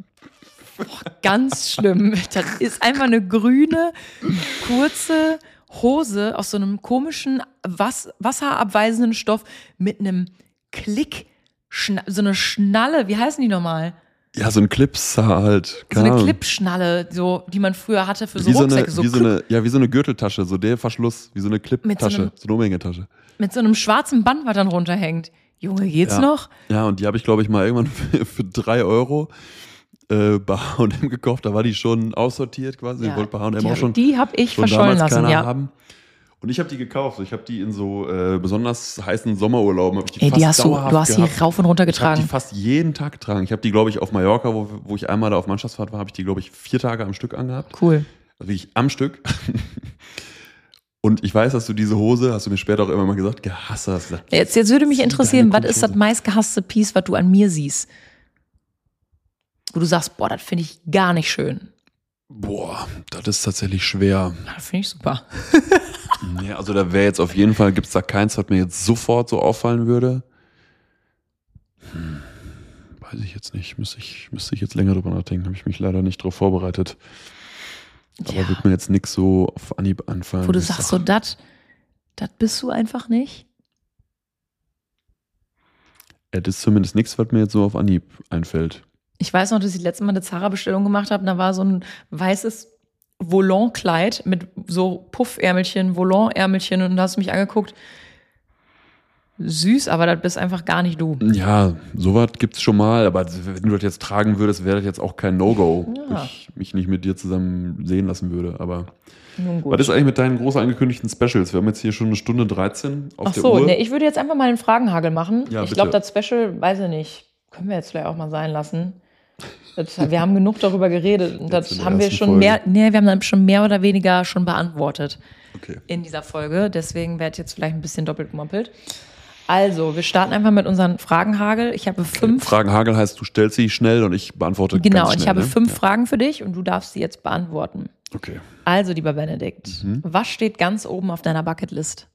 Ganz schlimm. Das ist einfach eine grüne, kurze Hose aus so einem komischen, was, wasserabweisenden Stoff mit einem Klick, Schna- so eine Schnalle, wie heißen die nochmal? Ja, so ein Clipser halt. So keine eine Ahnung. Clipschnalle, so, die man früher hatte für so Wie so, eine, Rucksäcke. So wie so klipp- eine, ja, wie so eine Gürteltasche, so der Verschluss, wie so eine Mit so Clip-Tasche, einem- so eine Umhängetasche. mit so einem schwarzen Band, was dann runterhängt. Junge, geht's Ja. noch? Ja, und die habe ich, glaube ich, mal irgendwann für, für drei Euro äh, bei H und M gekauft. Da war die schon aussortiert quasi. Ja, Wollte bei H und M die auch hab- schon, die habe ich schon verschollen damals lassen, keiner ja. haben. Und ich habe die gekauft. Ich habe die in so äh, besonders heißen Sommerurlauben. Hab ich die Ey, fast die hast du, dauerhaft du hast gehabt. die rauf und runter Ich habe die getragen. fast jeden Tag getragen. Ich habe die, glaube ich, auf Mallorca, wo, wo ich einmal da auf Mannschaftsfahrt war, habe ich die, glaube ich, vier Tage am Stück angehabt. Cool. Also wirklich am Stück. Und ich weiß, dass du diese Hose, hast du mir später auch immer mal gesagt, gehasst hast. Gesagt, Jetzt, jetzt würde mich das ist interessieren, deine was ist das Hose. meistgehasste Piece, was du an mir siehst? Wo du sagst, boah, das finde ich gar nicht schön. Boah, das ist tatsächlich schwer. Das finde ich super. Nee, also da wäre jetzt auf jeden Fall, gibt es da keins, was mir jetzt sofort so auffallen würde. Hm, weiß ich jetzt nicht. Müsste ich, müsste ich jetzt länger drüber nachdenken. Habe ich mich leider nicht drauf vorbereitet. Aber Ja. wird mir jetzt nichts so auf Anhieb anfallen. Wo du Ich sagst, sag, so, das das bist du einfach nicht. ja, das ist zumindest nichts, was mir jetzt so auf Anhieb einfällt. Ich weiß noch, dass ich letztes Mal eine Zara-Bestellung gemacht habe. Da war so ein weißes Volant-Kleid mit so Puffärmelchen, Volant-Ärmelchen. Und da hast du mich angeguckt. Süß, aber das bist einfach gar nicht du. Ja, sowas gibt es schon mal, aber wenn du das jetzt tragen würdest, wäre das jetzt auch kein No-Go, Ja. wo ich mich nicht mit dir zusammen sehen lassen würde. Aber Nun gut. was ist eigentlich mit deinen groß angekündigten Specials? Wir haben jetzt hier schon eine Stunde dreizehn auf Ach der so, Uhr. ne, ich würde jetzt einfach mal einen Fragenhagel machen. Ja, ich bitte. glaube, das Special, weiß ich nicht, können wir jetzt vielleicht auch mal sein lassen. Das, wir haben genug darüber geredet. Und Jetzt in das der haben wir ersten schon Folge. mehr, nee, wir haben dann schon mehr oder weniger schon beantwortet Okay. in dieser Folge. Deswegen wird jetzt vielleicht ein bisschen doppelt gemoppelt. Also, wir starten einfach mit unseren Fragenhagel. Ich habe fünf. Fragenhagel heißt, du stellst sie schnell und ich beantworte Genau, ganz schnell. ich habe ne? fünf ja. Fragen für dich und du darfst sie jetzt beantworten. Okay. Also, lieber Benedikt, Mhm. was steht ganz oben auf deiner Bucketlist?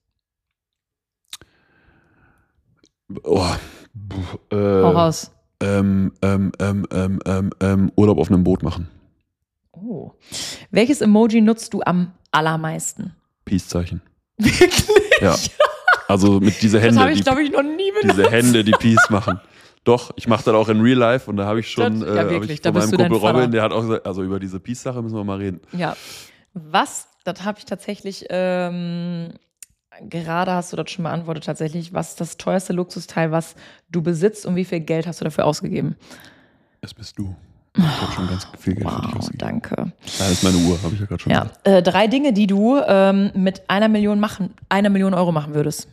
Oh. Puh, äh, Hau raus. Ähm, ähm, ähm, ähm, ähm, ähm, Urlaub auf einem Boot machen. Oh. Welches Emoji nutzt du am allermeisten? Peace-Zeichen. Wirklich? Ja. Also mit diese Das Hände, habe ich, die, glaube ich, noch nie benutzt. diese Hände, die Peace machen. Doch, ich mache das auch in Real Life und da habe ich schon, Das- äh, ja, hab wirklich, ich da von bist meinem du dein Kumpel Vater. Robin, der hat auch gesagt, also über diese Peace-Sache müssen wir mal reden. Ja. Was, das habe ich tatsächlich, ähm, gerade hast du das schon beantwortet tatsächlich, was ist das teuerste Luxusteil, was du besitzt und wie viel Geld hast du dafür ausgegeben? Das bist du. Ich habe schon ganz viel Geld für dich Wow, ausgegeben. danke. Das ist meine Uhr, habe ich ja gerade schon Ja, gesagt. äh, drei Dinge, die du ähm, mit einer Million machen, einer Million Euro machen würdest.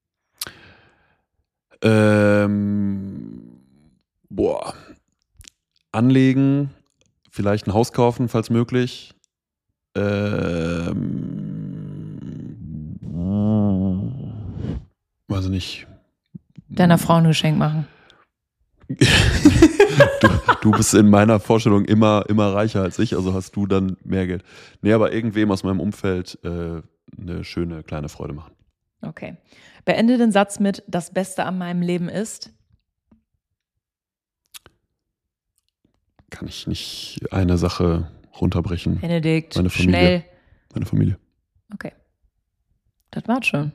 Ähm, boah. Anlegen, vielleicht ein Haus kaufen, falls möglich. Ähm, weiß ich nicht. Deiner Frau ein Geschenk machen. du, du bist in meiner Vorstellung immer, immer reicher als ich, also hast du dann mehr Geld. Nee, aber irgendwem aus meinem Umfeld äh, eine schöne kleine Freude machen. Okay. Beende den Satz mit: Das Beste an meinem Leben ist. Kann ich nicht eine Sache runterbrechen. Benedikt, Meine Familie. schnell. Meine Familie. Okay. Das war's schon.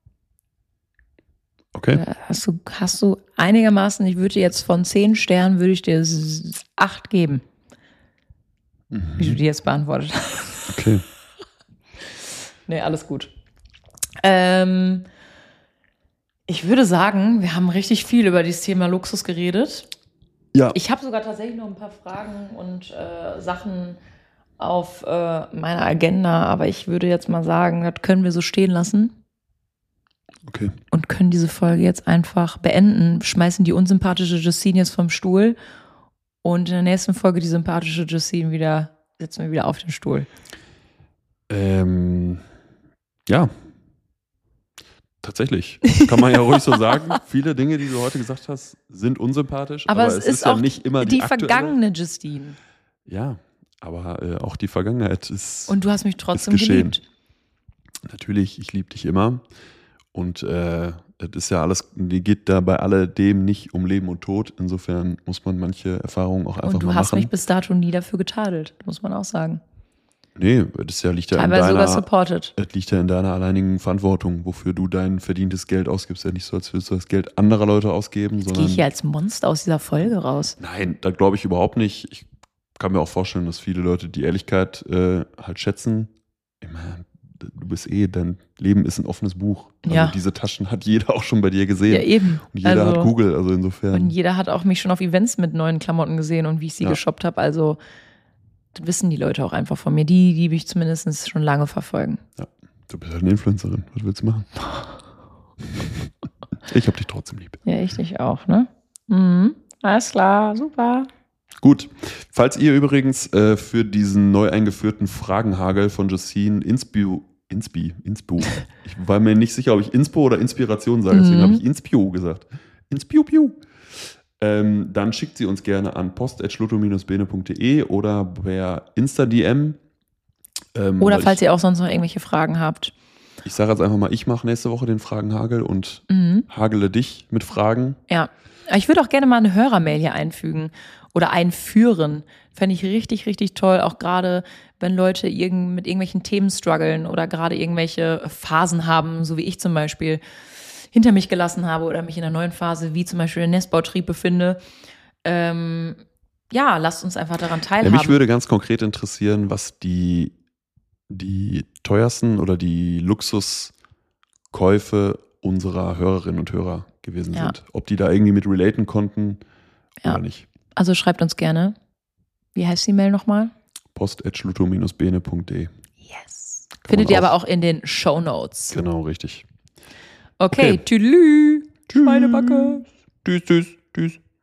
Okay. Äh, Hast du, hast du einigermaßen, ich würde dir jetzt von zehn Sternen, würde ich dir s- acht geben, wie du Mhm. die jetzt beantwortet hast. Okay. Nee, alles gut. Ähm, ich würde sagen, wir haben richtig viel über dieses Thema Luxus geredet. Ja. Ich habe sogar tatsächlich noch ein paar Fragen und äh, Sachen auf äh, meiner Agenda, aber ich würde jetzt mal sagen, das können wir so stehen lassen Okay. und können diese Folge jetzt einfach beenden, schmeißen die unsympathische Justine jetzt vom Stuhl und in der nächsten Folge die sympathische Justine wieder, setzen wir wieder auf den Stuhl. Ähm, ja. Tatsächlich. Kann man ja ruhig so sagen. Viele Dinge, die du heute gesagt hast, sind unsympathisch. Aber, Aber, es, ist auch ja nicht immer die, die aktuelle. vergangene Justine. Ja, aber äh, auch die Vergangenheit ist. Und du hast mich trotzdem ist geschehen. geliebt. Natürlich, ich liebe dich immer. Und äh, das ist ja alles, die geht da bei alledem nicht um Leben und Tod. Insofern muss man manche Erfahrungen auch einfach Und du mal hast machen. mich bis dato nie dafür getadelt, muss man auch sagen. Nee, das ist ja, liegt ja in Teilweise sogar deiner, supported. das liegt ja in deiner alleinigen Verantwortung, wofür du dein verdientes Geld ausgibst. Ja nicht so, als würdest du das Geld anderer Leute ausgeben, Gehe sondern. ich hier als Monster aus dieser Folge raus. Nein, das glaube ich überhaupt nicht. Ich kann mir auch vorstellen, dass viele Leute die Ehrlichkeit äh, halt schätzen. Ich meine, du bist eh, dein Leben ist ein offenes Buch. Also Ja. diese Taschen hat jeder auch schon bei dir gesehen. Ja, eben. Und jeder Also- hat Google, also insofern. Und jeder hat auch mich schon auf Events mit neuen Klamotten gesehen und wie ich sie Ja. geshoppt habe. Also das wissen die Leute auch einfach von mir. Die, die mich zumindest schon lange verfolgen. Du bist halt eine Influencerin. Was willst du machen? Ich hab dich trotzdem lieb. Ja, ich dich auch, ne? Mhm. Alles klar, super. Gut. Falls ihr übrigens äh, für diesen neu eingeführten Fragenhagel von Justine Inspi, Inspi, Inspo. Ich war mir nicht sicher, ob ich Inspo oder Inspiration sage, deswegen Mhm. habe ich Inspio gesagt. Inspiu, piu. Ähm, dann schickt sie uns gerne an post at schluto bene punkt de oder per Insta-D M. Ähm, Oder weil falls ich, ihr auch sonst noch irgendwelche Fragen habt. ich sage jetzt einfach mal, ich mache nächste Woche den Fragenhagel und Mhm. hagele dich mit Fragen. Ja. Ich würde auch gerne mal eine Hörermail hier einfügen oder einführen. Fände ich richtig, richtig toll. Auch gerade, wenn Leute irgend, mit irgendwelchen Themen strugglen oder gerade irgendwelche Phasen haben, so wie ich zum Beispiel hinter mich gelassen habe oder mich in einer neuen Phase, wie zum Beispiel der Nestbautrieb befinde. Ähm, ja, lasst uns einfach daran Ja, teilhaben. mich würde ganz konkret interessieren, was die, die teuersten oder die Luxuskäufe unserer Hörerinnen und Hörer gewesen Ja. sind. Ob die da irgendwie mit relaten konnten Ja. oder nicht. Also schreibt uns gerne. Wie heißt die Mail nochmal? post at schluto bene punkt de. Yes. Kann Findet man ihr auch- aber auch in den Shownotes. Genau, richtig. Okay, Okay. tüdelü. Schweinebacke. Tschüss, tschüss, tschüss.